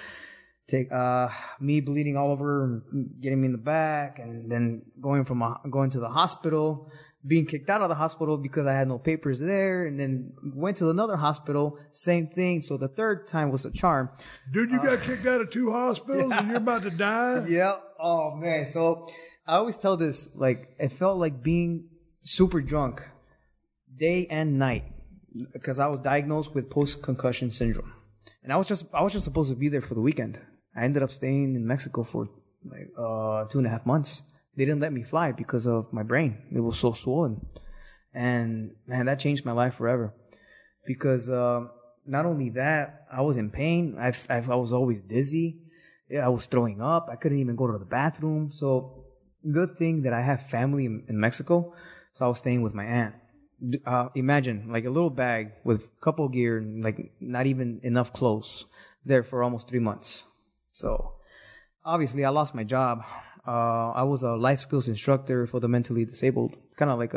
and me bleeding all over, and getting me in the back, and then going to the hospital, being kicked out of the hospital because I had no papers there, and then went to another hospital, same thing. So the third time was a charm. Dude, you got kicked out of 2 hospitals and you're about to die? Yeah. Oh man. So I always tell this, like, it felt like being super drunk day and night, because I was diagnosed with post-concussion syndrome, and I was just supposed to be there for the weekend. I ended up staying in Mexico for like 2.5 months. They didn't let me fly because of my brain. It was so swollen, and man, that changed my life forever. Because not only that, I was in pain. I was always dizzy. Yeah, I was throwing up. I couldn't even go to the bathroom. So good thing that I have family in Mexico. So I was staying with my aunt. Imagine like a little bag with a couple of gear and like not even enough clothes there for almost 3 months. So obviously I lost my job. I was a life skills instructor for the mentally disabled, kind of like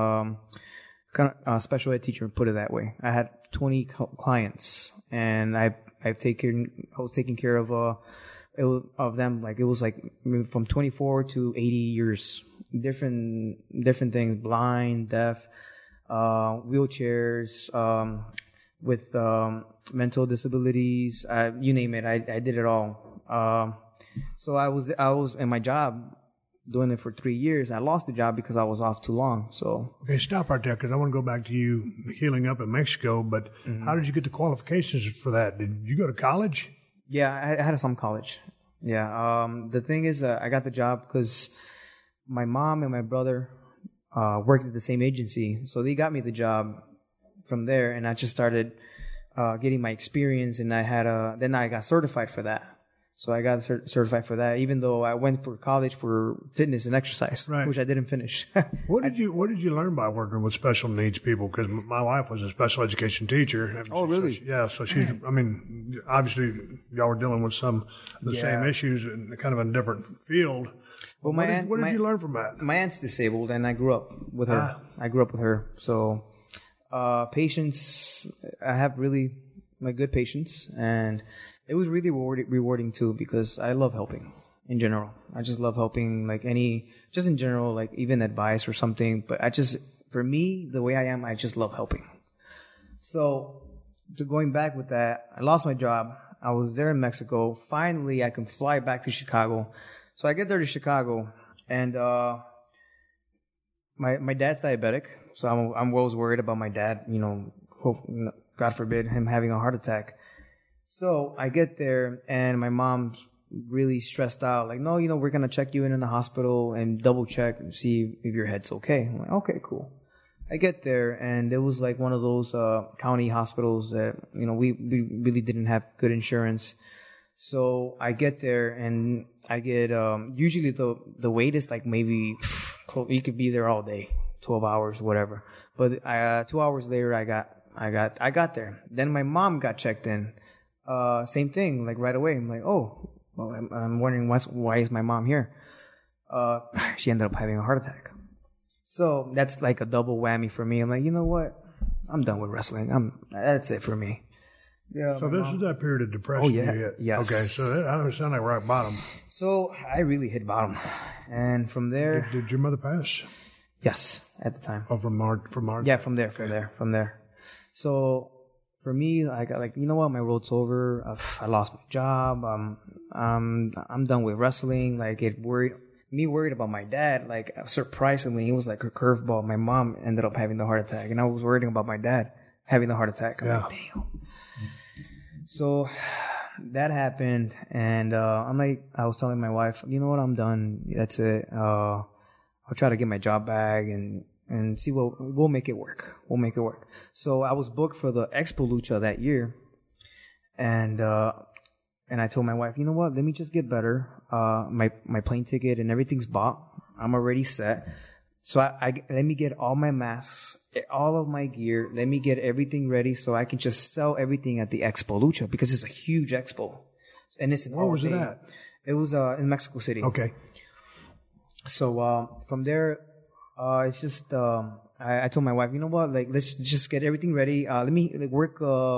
a special ed teacher, put it that way. I had 20 clients, and I was taking care of them. Like it was like from 24 to 80 years, different things, blind, deaf, wheelchairs, with mental disabilities, you name it. I did it all. So I was in my job doing it for 3 years. I lost the job because I was off too long. So okay, stop right there, because I want to go back to you healing up in Mexico. But how did you get the qualifications for that? Did you go to college? Yeah, I had some college. Yeah. The thing is, I got the job because my mom and my brother worked at the same agency, so they got me the job from there, and I just started getting my experience, and then I got certified for that. So I got certified for that, even though I went for college for fitness and exercise, which I didn't finish. What did you learn by working with special needs people? Because my wife was a special education teacher. Oh, really? So she's. I mean, obviously, y'all were dealing with some of the same issues in kind of a different field. Well, what did you learn from that? My aunt's disabled, and I grew up with her. So, patience. I have really good patience, and it was really rewarding too, because I love helping in general. I just love helping, just in general, like even advice or something. But for me, the way I am, I just love helping. So, going back with that, I lost my job. I was there in Mexico. Finally, I can fly back to Chicago. So I get there to Chicago, and my dad's diabetic. So I'm always worried about my dad. God forbid him having a heart attack. So I get there, and my mom's really stressed out. Like, no, we're going to check you in the hospital and double check and see if your head's okay. I'm like, okay, cool. I get there, and it was like one of those county hospitals that, we really didn't have good insurance. So I get there, and I get, usually the wait is like maybe, you could be there all day, 12 hours, whatever. But 2 hours later, I got there. Then my mom got checked in. Same thing, like right away. I'm like, oh, well, I'm wondering why is my mom here? She ended up having a heart attack. So that's like a double whammy for me. I'm like, you know what? I'm done with wrestling. That's it for me. Yeah. So this is that period of depression. Oh, yeah. You hit. Yes. Okay, so that sounds like rock bottom. So I really hit bottom, and from there, Did your mother pass? yes, at the time. Oh, from March. Yeah, from there. So for me, I got like, you know what, my road's over. I lost my job. I'm done with wrestling. Like worried about my dad. Like surprisingly, it was like a curveball. My mom ended up having the heart attack, and I was worrying about my dad having the heart attack. I'm like, damn. So that happened, and I was telling my wife, you know what, I'm done. That's it. I'll try to get my job back and see what we'll make it work. So I was booked for the Expo Lucha that year, and I told my wife, you know what, let me just get better. My plane ticket and everything's bought. I'm already set. So I let me get all my masks, all of my gear. Let me get everything ready so I can just sell everything at the Expo Lucha, because it's a huge expo, and it's where was it at? It was in Mexico City. Okay. So from there, it's just I told my wife, you know what, like let's just get everything ready. Let me work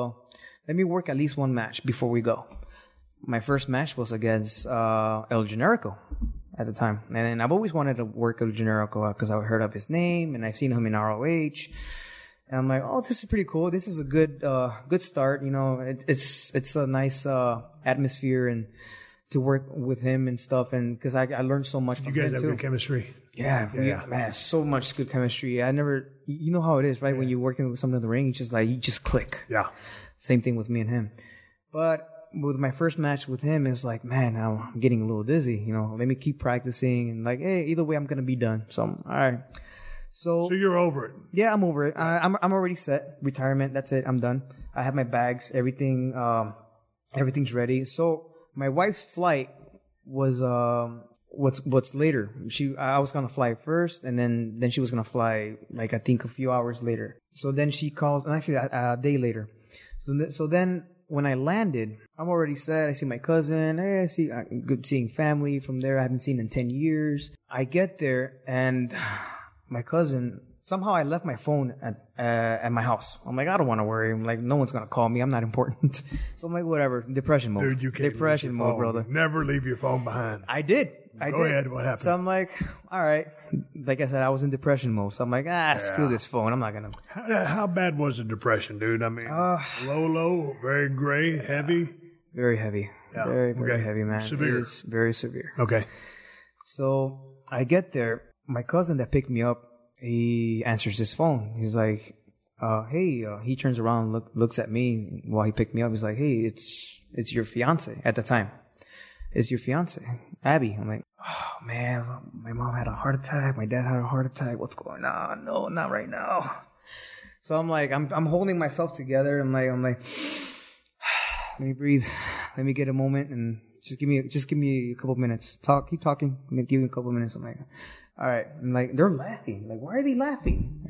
at least one match before we go. My first match was against El Generico at the time, and I've always wanted to work El Generico because I heard of his name and I've seen him in ROH, and I'm like, oh, this is pretty cool. This is a good start. You know, it's a nice atmosphere and to work with him and stuff, and because I learned so much from him too. You guys have good chemistry. Yeah, man, so much good chemistry. You know how it is, right? Yeah. When you're working with someone in the ring, you just click. Yeah. Same thing with me and him. But with my first match with him, it was like, man, I'm getting a little dizzy. You know, let me keep practicing, and like, hey, either way, I'm gonna be done. So, all right. So you're over it. Yeah, I'm over it. I'm already set. Retirement. That's it. I'm done. I have my bags. Everything. Everything's ready. So my wife's flight was what's later. I was gonna fly first, and then she was gonna fly like I think a few hours later. So then she calls, actually a day later. So then when I landed, I'm already set. I see my cousin. Hey, I see good seeing family from there. I haven't seen in 10 years. I get there, and my cousin, somehow I left my phone at my house. I'm like, I don't want to worry. I'm like, no one's going to call me. I'm not important. So I'm like, whatever. Depression mode. Dude, you can't Depression mode, brother. Never leave your phone behind. I did. Go ahead. What happened? So I'm like, all right. Like I said, I was in depression mode. So I'm like, screw this phone. I'm not going to. How bad was the depression, dude? I mean, low, very gray, heavy? Very heavy. Yeah. Very heavy, man. Severe. It was very severe. Okay. So I get there. My cousin that picked me up, he answers his phone. He's like, hey, he turns around, looks at me while he picked me up. He's like, hey, it's your fiance at the time. It's your fiance, Abby. I'm like, oh man, my mom had a heart attack. My dad had a heart attack. What's going on? No, not right now. So I'm like, I'm holding myself together. I'm like, let me breathe. Let me get a moment and just give me a couple minutes. Keep talking. And then give me a couple minutes. I'm like, all right. And like, they're laughing. Like, why are they laughing?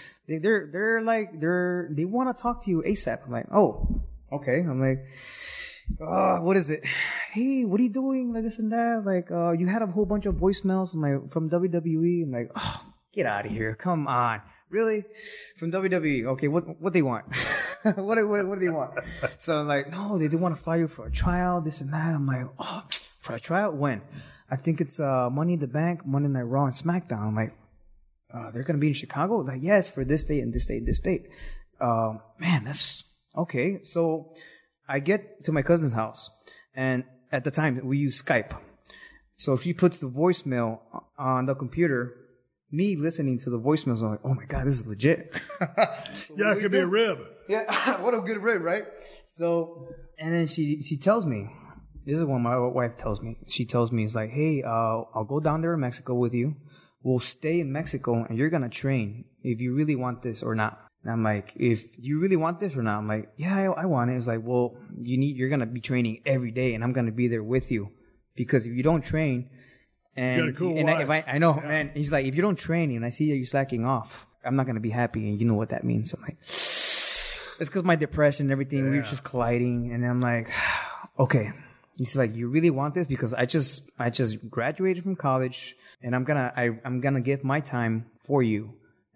They want to talk to you ASAP. I'm like, oh, okay. I'm like, what is it? Hey, what are you doing? Like this and that. Like, you had a whole bunch of voicemails from WWE. I'm like, oh, get out of here. Come on. Really? From WWE. Okay, what they want? what do they want? So I'm like, no, they want to fly you for a tryout, this and that. I'm like, oh, for a tryout? When? I think it's Money in the Bank, Monday Night Raw, and SmackDown. I'm like, they're going to be in Chicago? Like, yeah, it's for this date and this date and this date. Man, that's okay. So I get to my cousin's house, and at the time, we use Skype. So she puts the voicemail on the computer. Me listening to the voicemails, I'm like, oh my God, this is legit. Yeah, it could be a rib. Yeah, what a good rib, right? So, and then she tells me, this is what my wife tells me. She tells me, it's like, hey, I'll go down there in Mexico with you. We'll stay in Mexico and you're going to train if you really want this or not. And I'm like, if you really want this or not? I'm like, yeah, I want it. It's like, well, you're going to be training every day and I'm going to be there with you. Because if you don't train, and I know, yeah. Man, he's like, if you don't train and I see that you're slacking off, I'm not going to be happy. And you know what that means. I'm like, it's because my depression and everything, we were just colliding. And I'm like, okay. He's like, you really want this? Because I just graduated from college and I'm going to give my time for you.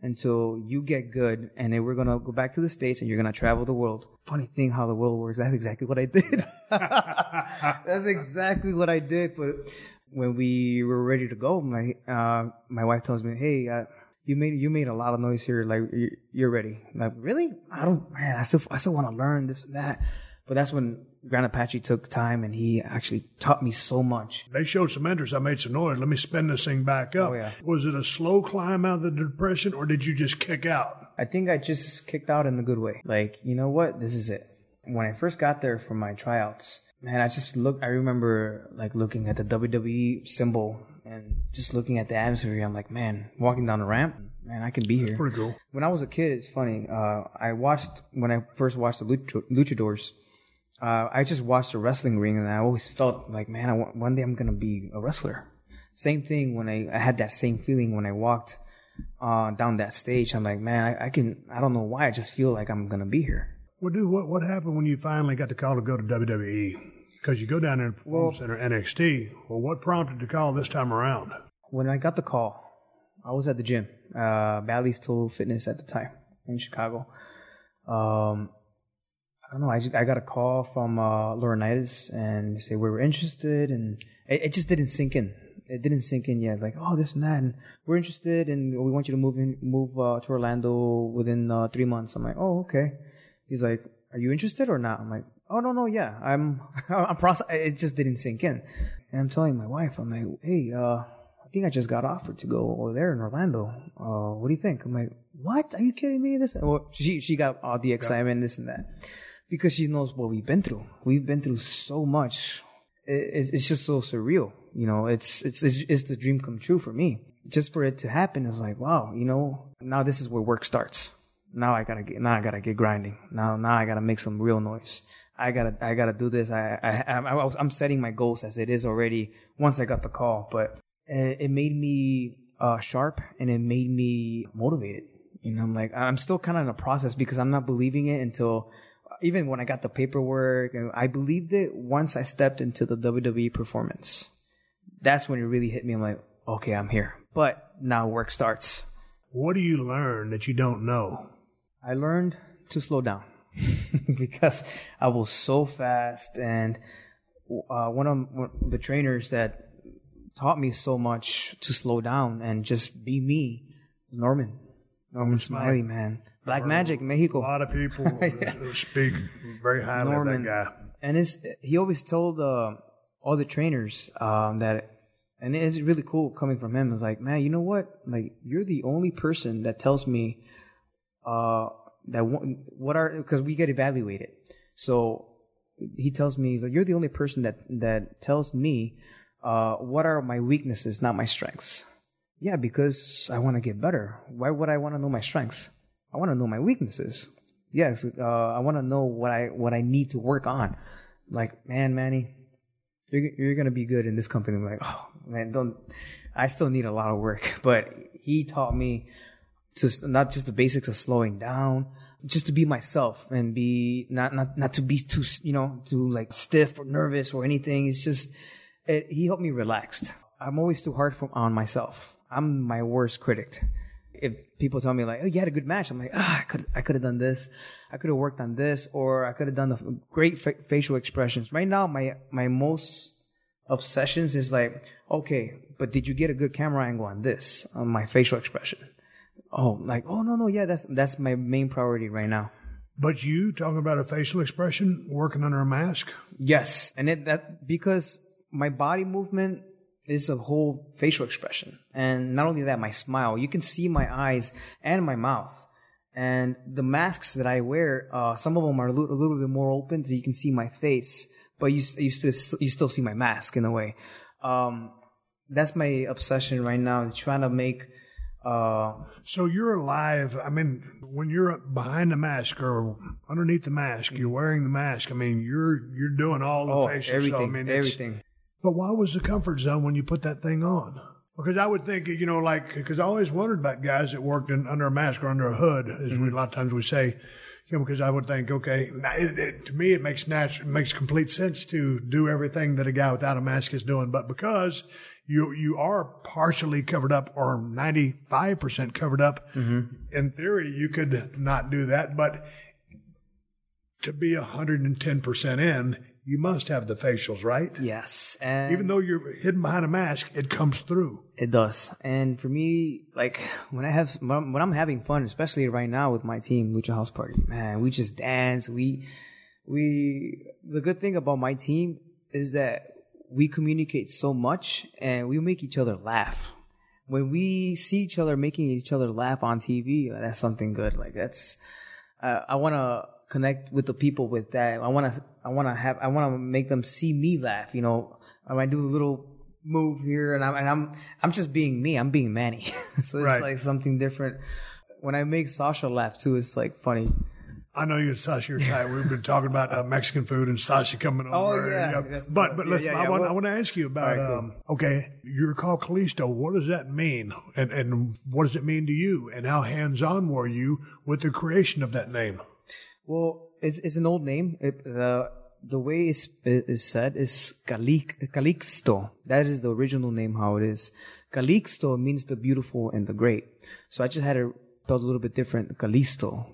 until you get good, and then we're gonna go back to the States, and you're gonna travel the world. Funny thing how the world works. That's exactly what I did. That's exactly what I did. But when we were ready to go, my wife tells me, "Hey, you made a lot of noise here. Like you're ready." I'm like, really? I still want to learn this and that. But that's when Grand Apache took time, and he actually taught me so much. They showed some interest. I made some noise. Let me spin this thing back up. Oh, yeah. Was it a slow climb out of the depression, or did you just kick out? I think I just kicked out in the good way. Like, you know what? This is it. When I first got there for my tryouts, man, I remember like looking at the WWE symbol and just looking at the atmosphere. I'm like, man, walking down the ramp, man, I can be here. That's pretty cool. When I was a kid, it's funny. When I first watched the Luchadors, I just watched the wrestling ring, and I always felt like, man, one day I'm going to be a wrestler. Same thing when I had that same feeling when I walked down that stage. I'm like, man, I don't know why. I just feel like I'm going to be here. Well, dude, what happened when you finally got the call to go to WWE? Because you go down there to Performance Center, NXT. Well, what prompted the call this time around? When I got the call, I was at the gym, Bally's Total Fitness at the time in Chicago. I don't know. I got a call from Laurinaitis, and they say we were interested, and it just didn't sink in. It didn't sink in yet. Like, oh, this and that, and we're interested, and we want you to move to Orlando within 3 months. I'm like, oh, okay. He's like, are you interested or not? I'm like, oh, no, yeah. I'm it just didn't sink in. And I'm telling my wife, I'm like, hey, I think I just got offered to go over there in Orlando. What do you think? I'm like, what? Are you kidding me? Well, she got all the excitement, this and that. Because she knows what we've been through. We've been through so much. It's just so surreal. You know, it's the dream come true for me. Just for it to happen, it was like, wow, you know, now this is where work starts. Now I gotta get grinding. Now I gotta make some real noise. I gotta do this. I'm setting my goals as it is already once I got the call, but it made me sharp, and it made me motivated. You know, I'm like, I'm still kind of in a process because I'm not believing it until. Even when I got the paperwork, I believed it once I stepped into the WWE performance. That's when it really hit me. I'm like, okay, I'm here. But now work starts. What do you learn that you don't know? I learned to slow down because I was so fast. And one of the trainers that taught me so much to slow down and just be me, Norman Smiley, man. Black Magic, Mexico. A lot of people speak very highly of that guy. And he always told all the trainers that, and it's really cool coming from him. It's like, man, you know what? Like, you're the only person that tells me because we get evaluated. So he tells me, he's like, you're the only person that tells me what are my weaknesses, not my strengths. Yeah, because I want to get better. Why would I want to know my strengths? I want to know my weaknesses. Yes, I want to know what I need to work on. Like, man, Manny, you're gonna be good in this company. I'm like, oh man, I still need a lot of work. But he taught me to not just the basics of slowing down, just to be myself and be not to be too, too like stiff or nervous or anything. It's just he helped me relaxed. I'm always too hard on myself. I'm my worst critic. If people tell me like, oh, you had a good match, I'm like, I could have done this. I could have worked on this, or I could have done the great facial expressions. Right now, my most obsessions is like, okay, but did you get a good camera angle on this, on my facial expression? No, yeah, that's my main priority right now. But you talking about a facial expression working under a mask? Yes, and because my body movement is a whole facial expression. And not only that, my smile. You can see my eyes and my mouth. And the masks that I wear, some of them are a little bit more open so you can see my face, but you still see my mask in a way. That's my obsession right now, trying to make... So you're alive. I mean, when you're behind the mask or underneath the mask, you're wearing the mask. I mean, you're doing all the facial everything, stuff. I mean, everything. But why was the comfort zone when you put that thing on? Because I would think, because I always wondered about guys that worked under a mask or under a hood, as we, a lot of times we say, Because I would think, okay, to me it makes complete sense to do everything that a guy without a mask is doing, but because you are partially covered up or 95% covered up, in theory you could not do that, but to be 110% in, you must have the facials, right? Yes. And even though you're hidden behind a mask, it comes through. It does. And for me, like when I'm having fun, especially right now with my team, Lucha House Party, man, we just dance. The good thing about my team is that we communicate so much and we make each other laugh. When we see each other making each other laugh on TV, that's something good. Like that's, I want to connect with the people with that. I want to make them see me laugh. You know, I might do a little move here, and I'm just being me. I'm being Manny. So it's like something different. When I make Sasha laugh too, it's like funny. I know you and Sasha are tight. We've been talking about Mexican food and Sasha coming over. Oh yeah. But listen, I want to ask you about. Right, okay, you're called Kalisto. What does that mean? And what does it mean to you? And how hands-on were you with the creation of that name? Well, it's an old name. The way it's said is Calixto. That is the original name, how it is. Calixto means the beautiful and the great. So I just had to spell a little bit different. Callisto.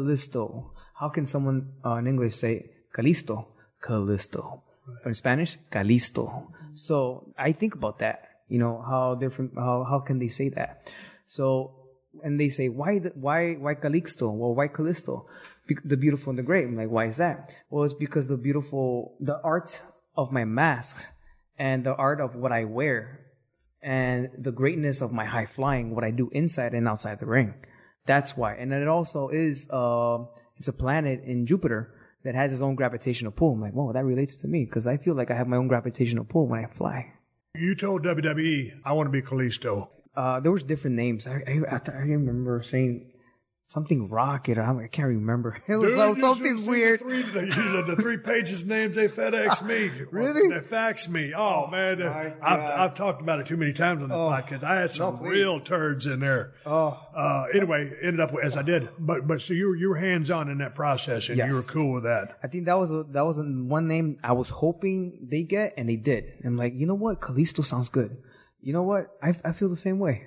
How can someone in English say Callisto? Callisto. Or in Spanish, Callisto. So I think about that. You know, how can they say that? So, and they say, why Calixto? Well, why Callisto? The beautiful and the great. I'm like, why is that? Well, it's because the art of my mask and the art of what I wear and the greatness of my high flying, what I do inside and outside the ring. That's why. And then it also is, it's a planet in Jupiter that has its own gravitational pull. I'm like, whoa, that relates to me because I feel like I have my own gravitational pull when I fly. You told WWE, I want to be Kalisto. There was different names. I remember saying something rocket. I can't remember. It was something weird. The 3 pages names they FedEx me. Really? They fax me. Oh man, I've talked about it too many times on the podcast. I had some real turds in there. Anyway, ended up as I did. But so you were hands on in that process, and you were cool with that. I think that was one name I was hoping they get, and they did. I'm like, you know what, Kalisto sounds good. You know what? I feel the same way.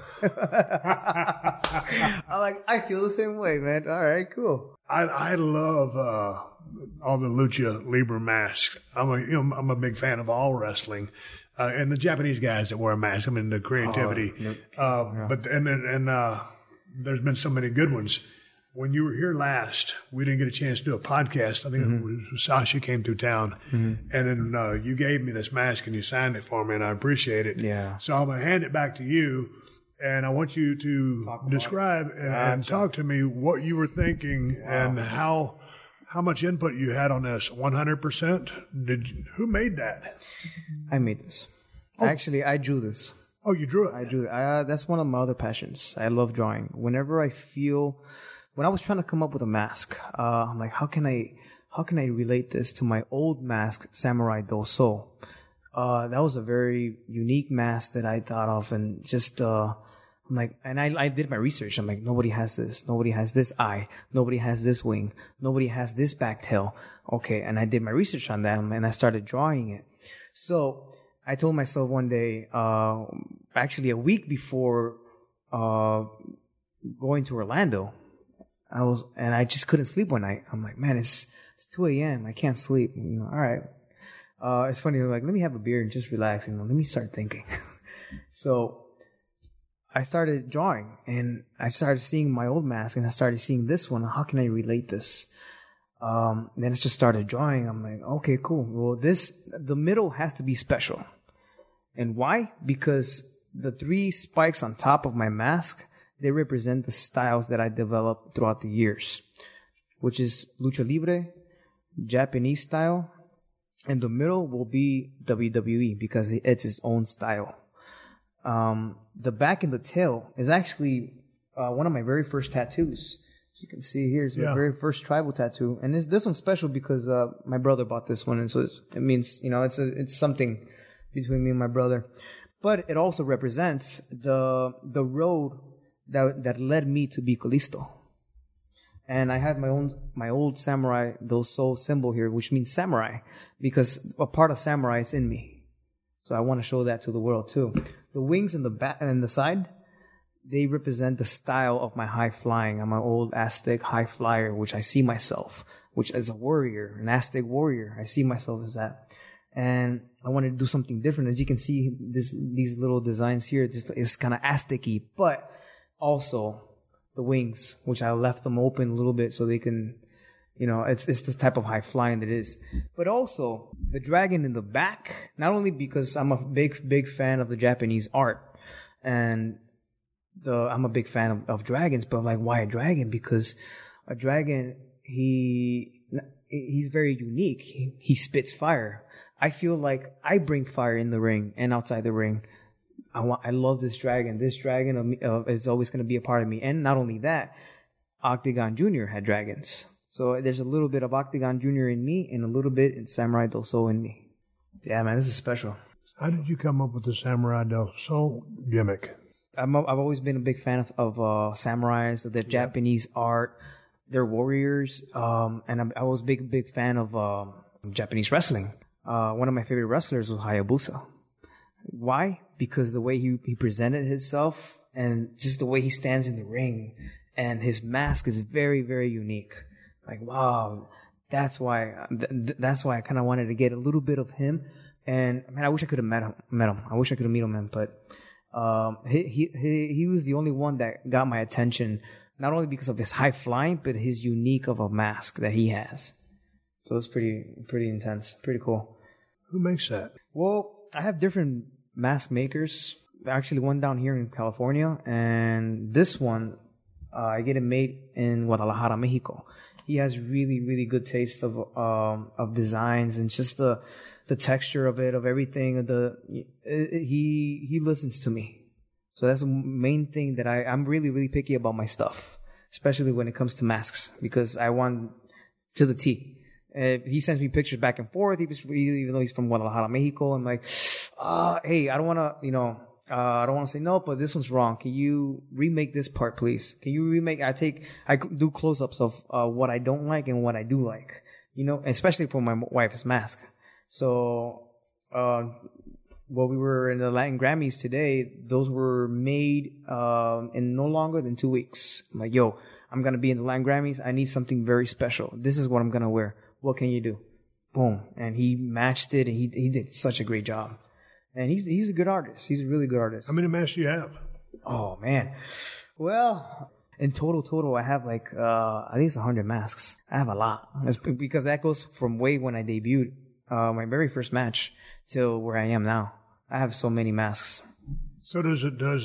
I feel the same way, man. All right, cool. I love all the lucha libre masks. I'm a big fan of all wrestling, and the Japanese guys that wear masks. I mean the creativity. But there's been so many good ones. When you were here last, we didn't get a chance to do a podcast. I think it was Sasha came through town, and then you gave me this mask and you signed it for me, and I appreciate it. Yeah. So I'm going to hand it back to you, and I want you to describe and talk to me what you were thinking and how much input you had on this. 100%? Who made that? I made this. Actually, I drew this. Oh, you drew it? I drew it. That's one of my other passions. I love drawing. Whenever I feel... When I was trying to come up with a mask, I'm like, how can I relate this to my old mask, Samurai Doso? That was a very unique mask that I thought of, and just I'm like, and I did my research. I'm like, nobody has this. Nobody has this eye. Nobody has this wing. Nobody has this back tail. Okay, and I did my research on that, and I started drawing it. So I told myself one day, actually a week before going to Orlando. I just couldn't sleep one night. I'm like, man, it's 2 a.m. I can't sleep. You know, all right. It's funny. Like, let me have a beer and just relax. You know, let me start thinking. So I started drawing, and I started seeing my old mask, and I started seeing this one. How can I relate this? Then I just started drawing. I'm like, okay, cool. Well, the middle has to be special. And why? Because the 3 spikes on top of my mask, they represent the styles that I developed throughout the years, which is lucha libre, Japanese style, and the middle will be WWE because it's its own style. The back and the tail is actually one of my very first tattoos. As you can see here, it's my very first tribal tattoo, and this one's special because my brother bought this one, and so it means, you know, it's something between me and my brother. But it also represents the road that led me to be Kalisto. And I have my old samurai Doso symbol here, which means samurai, because a part of samurai is in me. So I want to show that to the world too. The wings and the back and the side, they represent the style of my high flying. I'm an old Aztec high flyer, which I see myself, which is a warrior, an Aztec warrior. I see myself as that. And I wanted to do something different. As you can see, these little designs here, it's kind of Aztec-y, but also the wings, which I left them open a little bit so they can, it's the type of high flying that it is. But also the dragon in the back, not only because I'm a big fan of the Japanese art, and I'm a big fan of dragons, but like, why a dragon? Because a dragon, he's very unique. He spits fire. I feel like I bring fire in the ring and outside the ring. I love this dragon. This dragon is always going to be a part of me. And not only that, Octagon Jr. had dragons. So there's a little bit of Octagon Jr. in me and a little bit in Samurai del Sol in me. Yeah, man, this is special. How did you come up with the Samurai del Sol gimmick? I've always been a big fan of samurais, of the Japanese art. They're warriors. And I was a big fan of Japanese wrestling. One of my favorite wrestlers was Hayabusa. Why? Because the way he presented himself and just the way he stands in the ring and his mask is very, very unique. Like, wow, that's why I kind of wanted to get a little bit of him. And man, I wish I could have met him. I wish I could have met him, but he was the only one that got my attention, not only because of his high flying, but his unique of a mask that he has. So it's pretty intense, pretty cool. Who makes that? Well, I have different mask makers. Actually, one down here in California, and this one I get it made in Guadalajara, Mexico. He has really, really good taste of designs and just the texture of it, of everything. He listens to me, so that's the main thing that I'm really, really picky about my stuff, especially when it comes to masks, because I want to the T. He sends me pictures back and forth, even though he's from Guadalajara, Mexico. I'm like, hey, I don't want to say no, but this one's wrong. Can you remake this part, please? Can you remake? I do close-ups of what I don't like and what I do like, especially for my wife's mask. So, we were in the Latin Grammys today. Those were made in no longer than 2 weeks. I'm like, yo, I'm going to be in the Latin Grammys. I need something very special. This is what I'm going to wear. What can you do? Boom. And he matched it, and he did such a great job. And he's a good artist. He's a really good artist. How many masks do you have? Oh, man. Well, in total, I have like, I think it's 100 masks. I have a lot. It's because that goes from way when I debuted, my very first match, till where I am now. I have so many masks. So does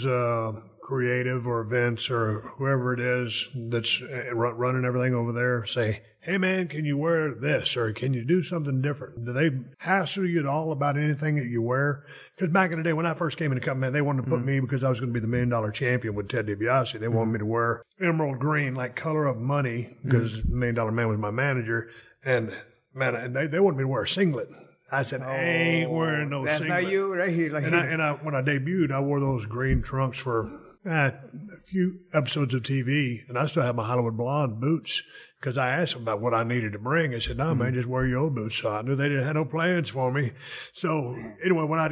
creative or events or whoever it is that's running everything over there say, hey man, can you wear this or can you do something different? Do they hassle you at all about anything that you wear? Because back in the day when I first came in the company, they wanted to put me, because I was going to be the $1 Million Champion with Ted DiBiase, they wanted me to wear emerald green, like color of money, because $1 Million Man was my manager. And man, they wanted me to wear a singlet. I said, I ain't wearing no that's singlet. Not you right here. Like when I debuted, I wore those green trunks for a few episodes of TV, and I still have my Hollywood Blonde boots because I asked them about what I needed to bring. They said, no, man, just wear your old boots. So I knew they didn't have no plans for me. So anyway, when I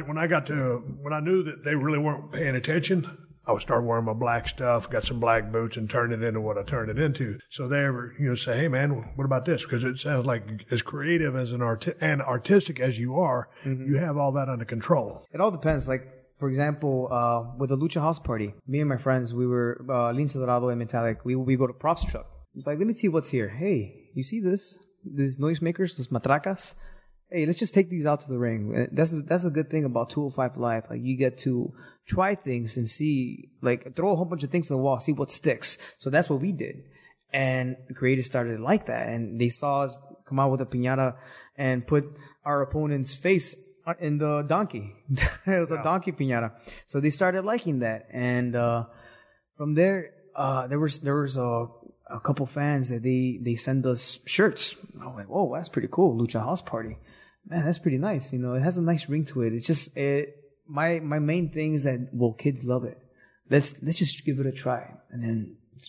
knew that they really weren't paying attention, I would start wearing my black stuff, got some black boots, and turned it into what I turned it into. So they ever, say, hey, man, what about this? Because it sounds like as creative as and artistic as you are, you have all that under control. It all depends. Like, for example, with the Lucha House Party, me and my friends, we were Lince Dorado and Metallic. We go to Props Truck. It's like, let me see what's here. Hey, you see this? These noisemakers, those matracas? Hey, let's just take these out to the ring. That's a good thing about 205 Live. Like, you get to try things and see, like, throw a whole bunch of things on the wall, see what sticks. So that's what we did. And the creators started like that. And they saw us come out with a piñata and put our opponent's face in the donkey. It was a donkey piñata. So they started liking that. And from there, there was a couple fans that they send us shirts. I was like, whoa, that's pretty cool. Lucha House Party. Man, that's pretty nice. It has a nice ring to it. It's just my main thing is that, well, kids love it. Let's just give it a try. And then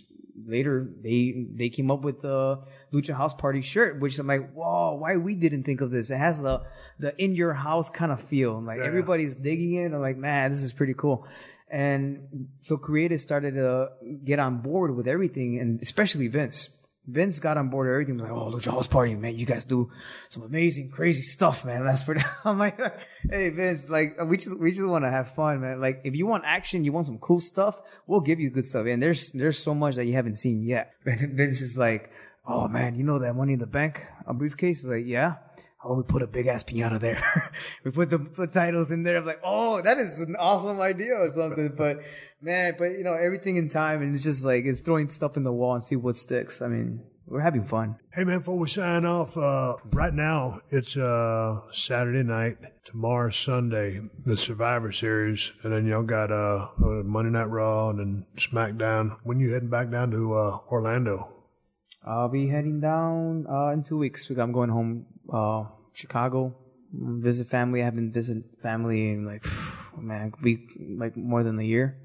later they came up with the Lucha House Party shirt, which I'm like, whoa, why we didn't think of this? It has the in your house kind of feel. Like everybody's digging it. I'm like, man, this is pretty cool. And so creators started to get on board with everything, and especially Vince. Vince got on board with everything. He was like, oh, Lucha House Party, man, you guys do some amazing, crazy stuff, man. That's pretty. I'm like, hey, Vince, like, we just want to have fun, man. Like, if you want action, you want some cool stuff, we'll give you good stuff. And there's so much that you haven't seen yet. And Vince is like, oh, man, you know that Money in the Bank briefcase? He's like, yeah. Oh, we put a big ass piñata there. We put the titles in there. I'm like, oh, that is an awesome idea or something. But man, you know, everything in time, and it's just like, it's throwing stuff in the wall and see what sticks. I mean, we're having fun. Hey man, before we sign off, right now it's Saturday night. Tomorrow's Sunday, the Survivor Series, and then y'all got Monday Night Raw and then SmackDown. When you heading back down to Orlando? I'll be heading down in 2 weeks. I'm going home, Chicago, visit family. I haven't visited family in like more than a year.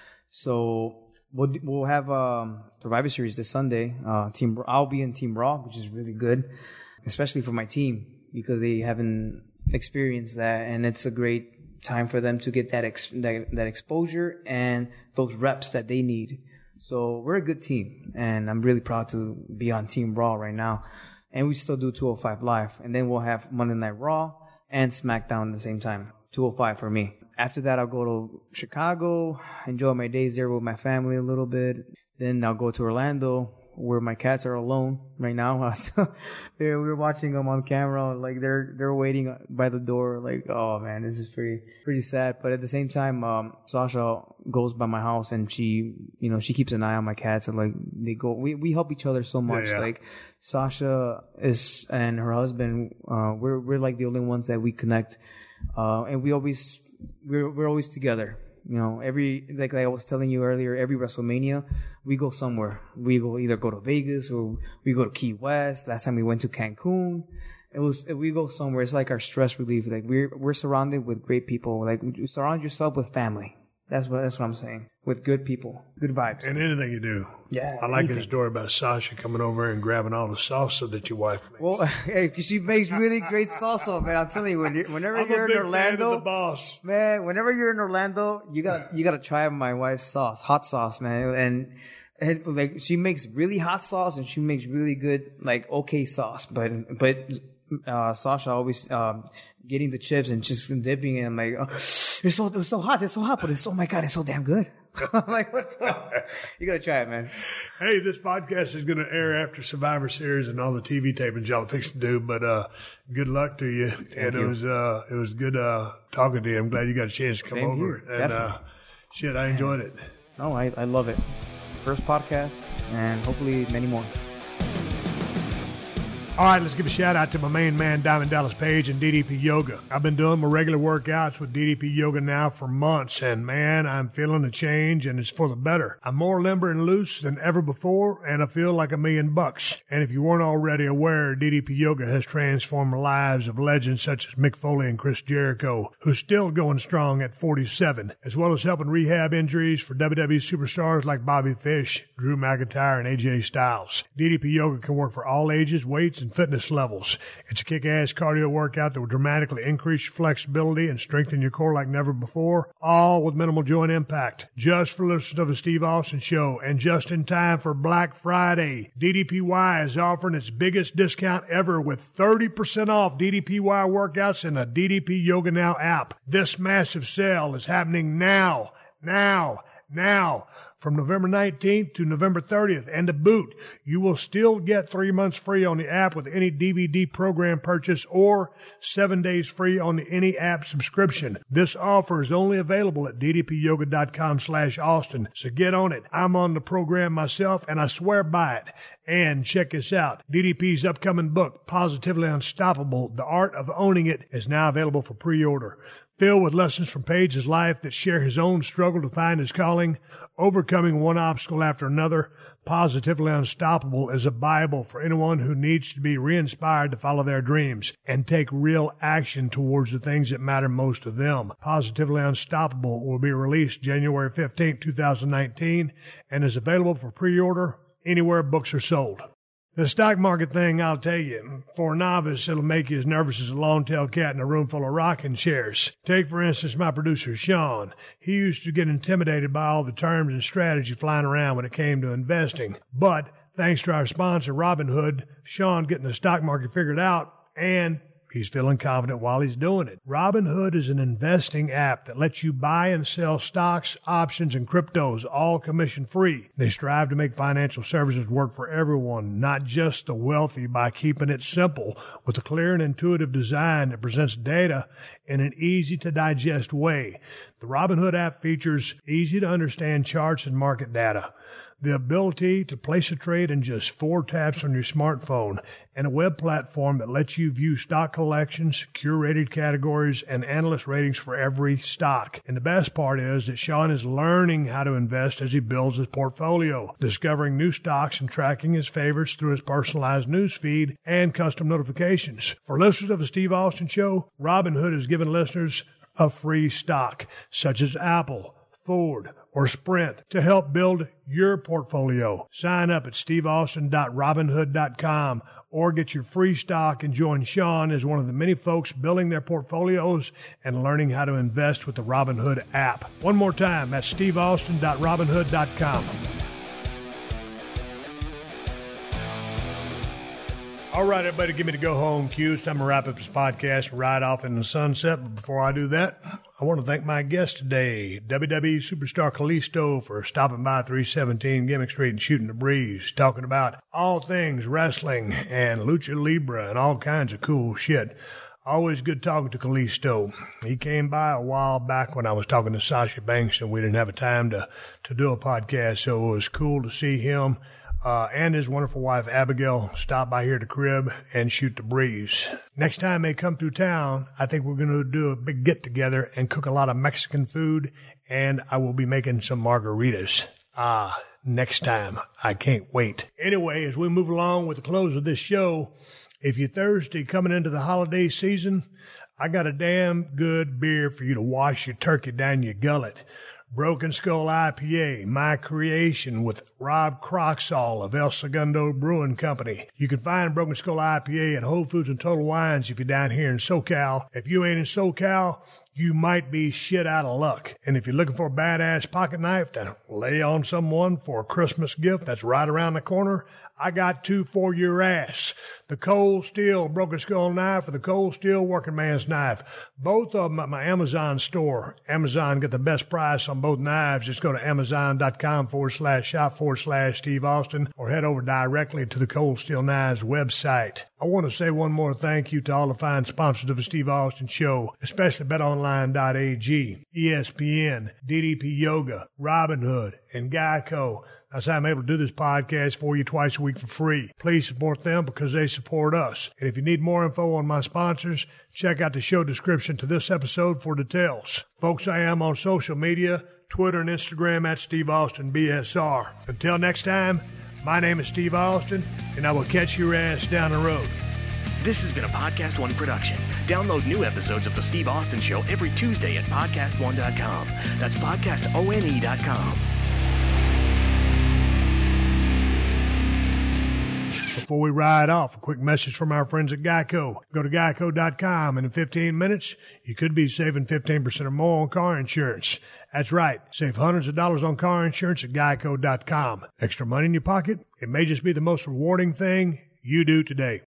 So we'll have Survivor Series this Sunday. I'll be in Team Raw, which is really good, especially for my team because they haven't experienced that, and it's a great time for them to get that exposure and those reps that they need. So we're a good team, and I'm really proud to be on Team Raw right now. And we still do 205 Live, and then we'll have Monday Night Raw and SmackDown at the same time. 205 for me. After that, I'll go to Chicago, enjoy my days there with my family a little bit. Then I'll go to Orlando, where my cats are alone right now. We're watching them on camera, like they're waiting by the door. Like, oh man, this is pretty sad. But at the same time, Sasha goes by my house and she keeps an eye on my cats, and like we help each other so much. Yeah. Like Sasha and her husband, we're like the only ones that we connect, and we're always together. You know, like I was telling you earlier, every WrestleMania, we go somewhere. We either go to Vegas or we go to Key West. Last time we went to Cancun. We go somewhere. It's like our stress relief. Like we're surrounded with great people. Like surround yourself with family. That's what I'm saying. With good people, good vibes. And anything you do. Yeah. I like your story about Sasha coming over and grabbing all the salsa that your wife makes. Well, hey, she makes really great salsa, man. I'm telling you, whenever you're in Orlando, the boss. Man, whenever you're in Orlando, you gotta try my wife's sauce, hot sauce, man. And like she makes really hot sauce, and she makes really good like okay sauce, but Sasha always getting the chips and just dipping it. I'm like, oh, it's so hot, but oh my god, it's so damn good. I'm like, what the? You gotta try it, man. Hey, this podcast is gonna air after Survivor Series and all the TV tapings y'all are fixing to do. But good luck to you. Thank you. It was good talking to you. I'm glad you got a chance to come over. And I enjoyed it. Oh, I love it. First podcast, and hopefully many more. All right, let's give a shout out to my main man, Diamond Dallas Page and DDP Yoga. I've been doing my regular workouts with DDP Yoga now for months, and man, I'm feeling a change, and it's for the better. I'm more limber and loose than ever before, and I feel like $1,000,000. And if you weren't already aware, DDP Yoga has transformed the lives of legends such as Mick Foley and Chris Jericho, who's still going strong at 47, as well as helping rehab injuries for WWE superstars like Bobby Fish, Drew McIntyre, and AJ Styles. DDP Yoga can work for all ages, weights, and fitness levels. It's a kick-ass cardio workout that will dramatically increase your flexibility and strengthen your core like never before, all with minimal joint impact. Just for listeners of the Steve Austin Show, and just in time for Black Friday, DDPY is offering its biggest discount ever with 30% off DDPY workouts in the DDP Yoga Now app. This massive sale is happening now. From November 19th to November 30th. And to boot, you will still get 3 months free on the app with any DVD program purchase or 7 days free on any app subscription. This offer is only available at ddpyoga.com/Austin. So get on it. I'm on the program myself, and I swear by it. And check this out. DDP's upcoming book, Positively Unstoppable, The Art of Owning It, is now available for pre-order. Filled with lessons from Page's life that share his own struggle to find his calling, overcoming one obstacle after another, Positively Unstoppable is a Bible for anyone who needs to be re-inspired to follow their dreams and take real action towards the things that matter most to them. Positively Unstoppable will be released January 15, 2019, and is available for pre-order anywhere books are sold. The stock market thing, I'll tell you, for a novice, it'll make you as nervous as a long-tailed cat in a room full of rocking chairs. Take, for instance, my producer, Sean. He used to get intimidated by all the terms and strategy flying around when it came to investing. But thanks to our sponsor, Robinhood, Sean getting the stock market figured out, and he's feeling confident while he's doing it. Robinhood is an investing app that lets you buy and sell stocks, options, and cryptos, all commission-free. They strive to make financial services work for everyone, not just the wealthy, by keeping it simple with a clear and intuitive design that presents data in an easy-to-digest way. The Robinhood app features easy-to-understand charts and market data, the ability to place a trade in just 4 taps on your smartphone, and a web platform that lets you view stock collections, curated categories, and analyst ratings for every stock. And the best part is that Sean is learning how to invest as he builds his portfolio, discovering new stocks and tracking his favorites through his personalized news feed and custom notifications. For listeners of the Steve Austin Show, Robinhood has given listeners a free stock, such as Apple, Ford, or Sprint, to help build your portfolio. Sign up at steveaustin.robinhood.com or get your free stock and join Sean as one of the many folks building their portfolios and learning how to invest with the Robinhood app. One more time, that's steveaustin.robinhood.com. All right, everybody, give me the go-home cue. It's time to wrap up this podcast and ride off in the sunset. But before I do that, I want to thank my guest today, WWE superstar Kalisto, for stopping by 317 Gimmick Street and shooting the breeze, talking about all things wrestling and lucha libre and all kinds of cool shit. Always good talking to Kalisto. He came by a while back when I was talking to Sasha Banks and we didn't have a time to do a podcast, so it was cool to see him and his wonderful wife, Abigail, stop by here at the crib and shoot the breeze. Next time they come through town, I think we're going to do a big get-together and cook a lot of Mexican food, and I will be making some margaritas. Next time. I can't wait. Anyway, as we move along with the close of this show, if you're thirsty coming into the holiday season, I got a damn good beer for you to wash your turkey down your gullet. Broken Skull IPA, my creation with Rob Croxall of El Segundo Brewing Company. You can find Broken Skull IPA at Whole Foods and Total Wines if you're down here in SoCal. If you ain't in SoCal, you might be shit out of luck. And if you're looking for a badass pocket knife to lay on someone for a Christmas gift that's right around the corner, I got 2 for your ass. The Cold Steel Broken Skull knife or the Cold Steel Working Man's knife. Both of them at my Amazon store. Amazon got the best price on both knives. Just go to amazon.com/shop/Steve Austin or head over directly to the Cold Steel Knives website. I want to say one more thank you to all the fine sponsors of the Steve Austin Show, especially BetOnline.ag, ESPN, DDP Yoga, Robinhood, and Geico. That's how I'm able to do this podcast for you twice a week for free. Please support them because they support us. And if you need more info on my sponsors, check out the show description to this episode for details. Folks, I am on social media, Twitter and Instagram at Steve Austin BSR. Until next time, my name is Steve Austin, and I will catch your ass down the road. This has been a Podcast One production. Download new episodes of The Steve Austin Show every Tuesday at podcastone.com. That's podcastone.com. Before we ride off, a quick message from our friends at Geico. Go to geico.com, and in 15 minutes, you could be saving 15% or more on car insurance. That's right. Save hundreds of dollars on car insurance at geico.com. Extra money in your pocket? It may just be the most rewarding thing you do today.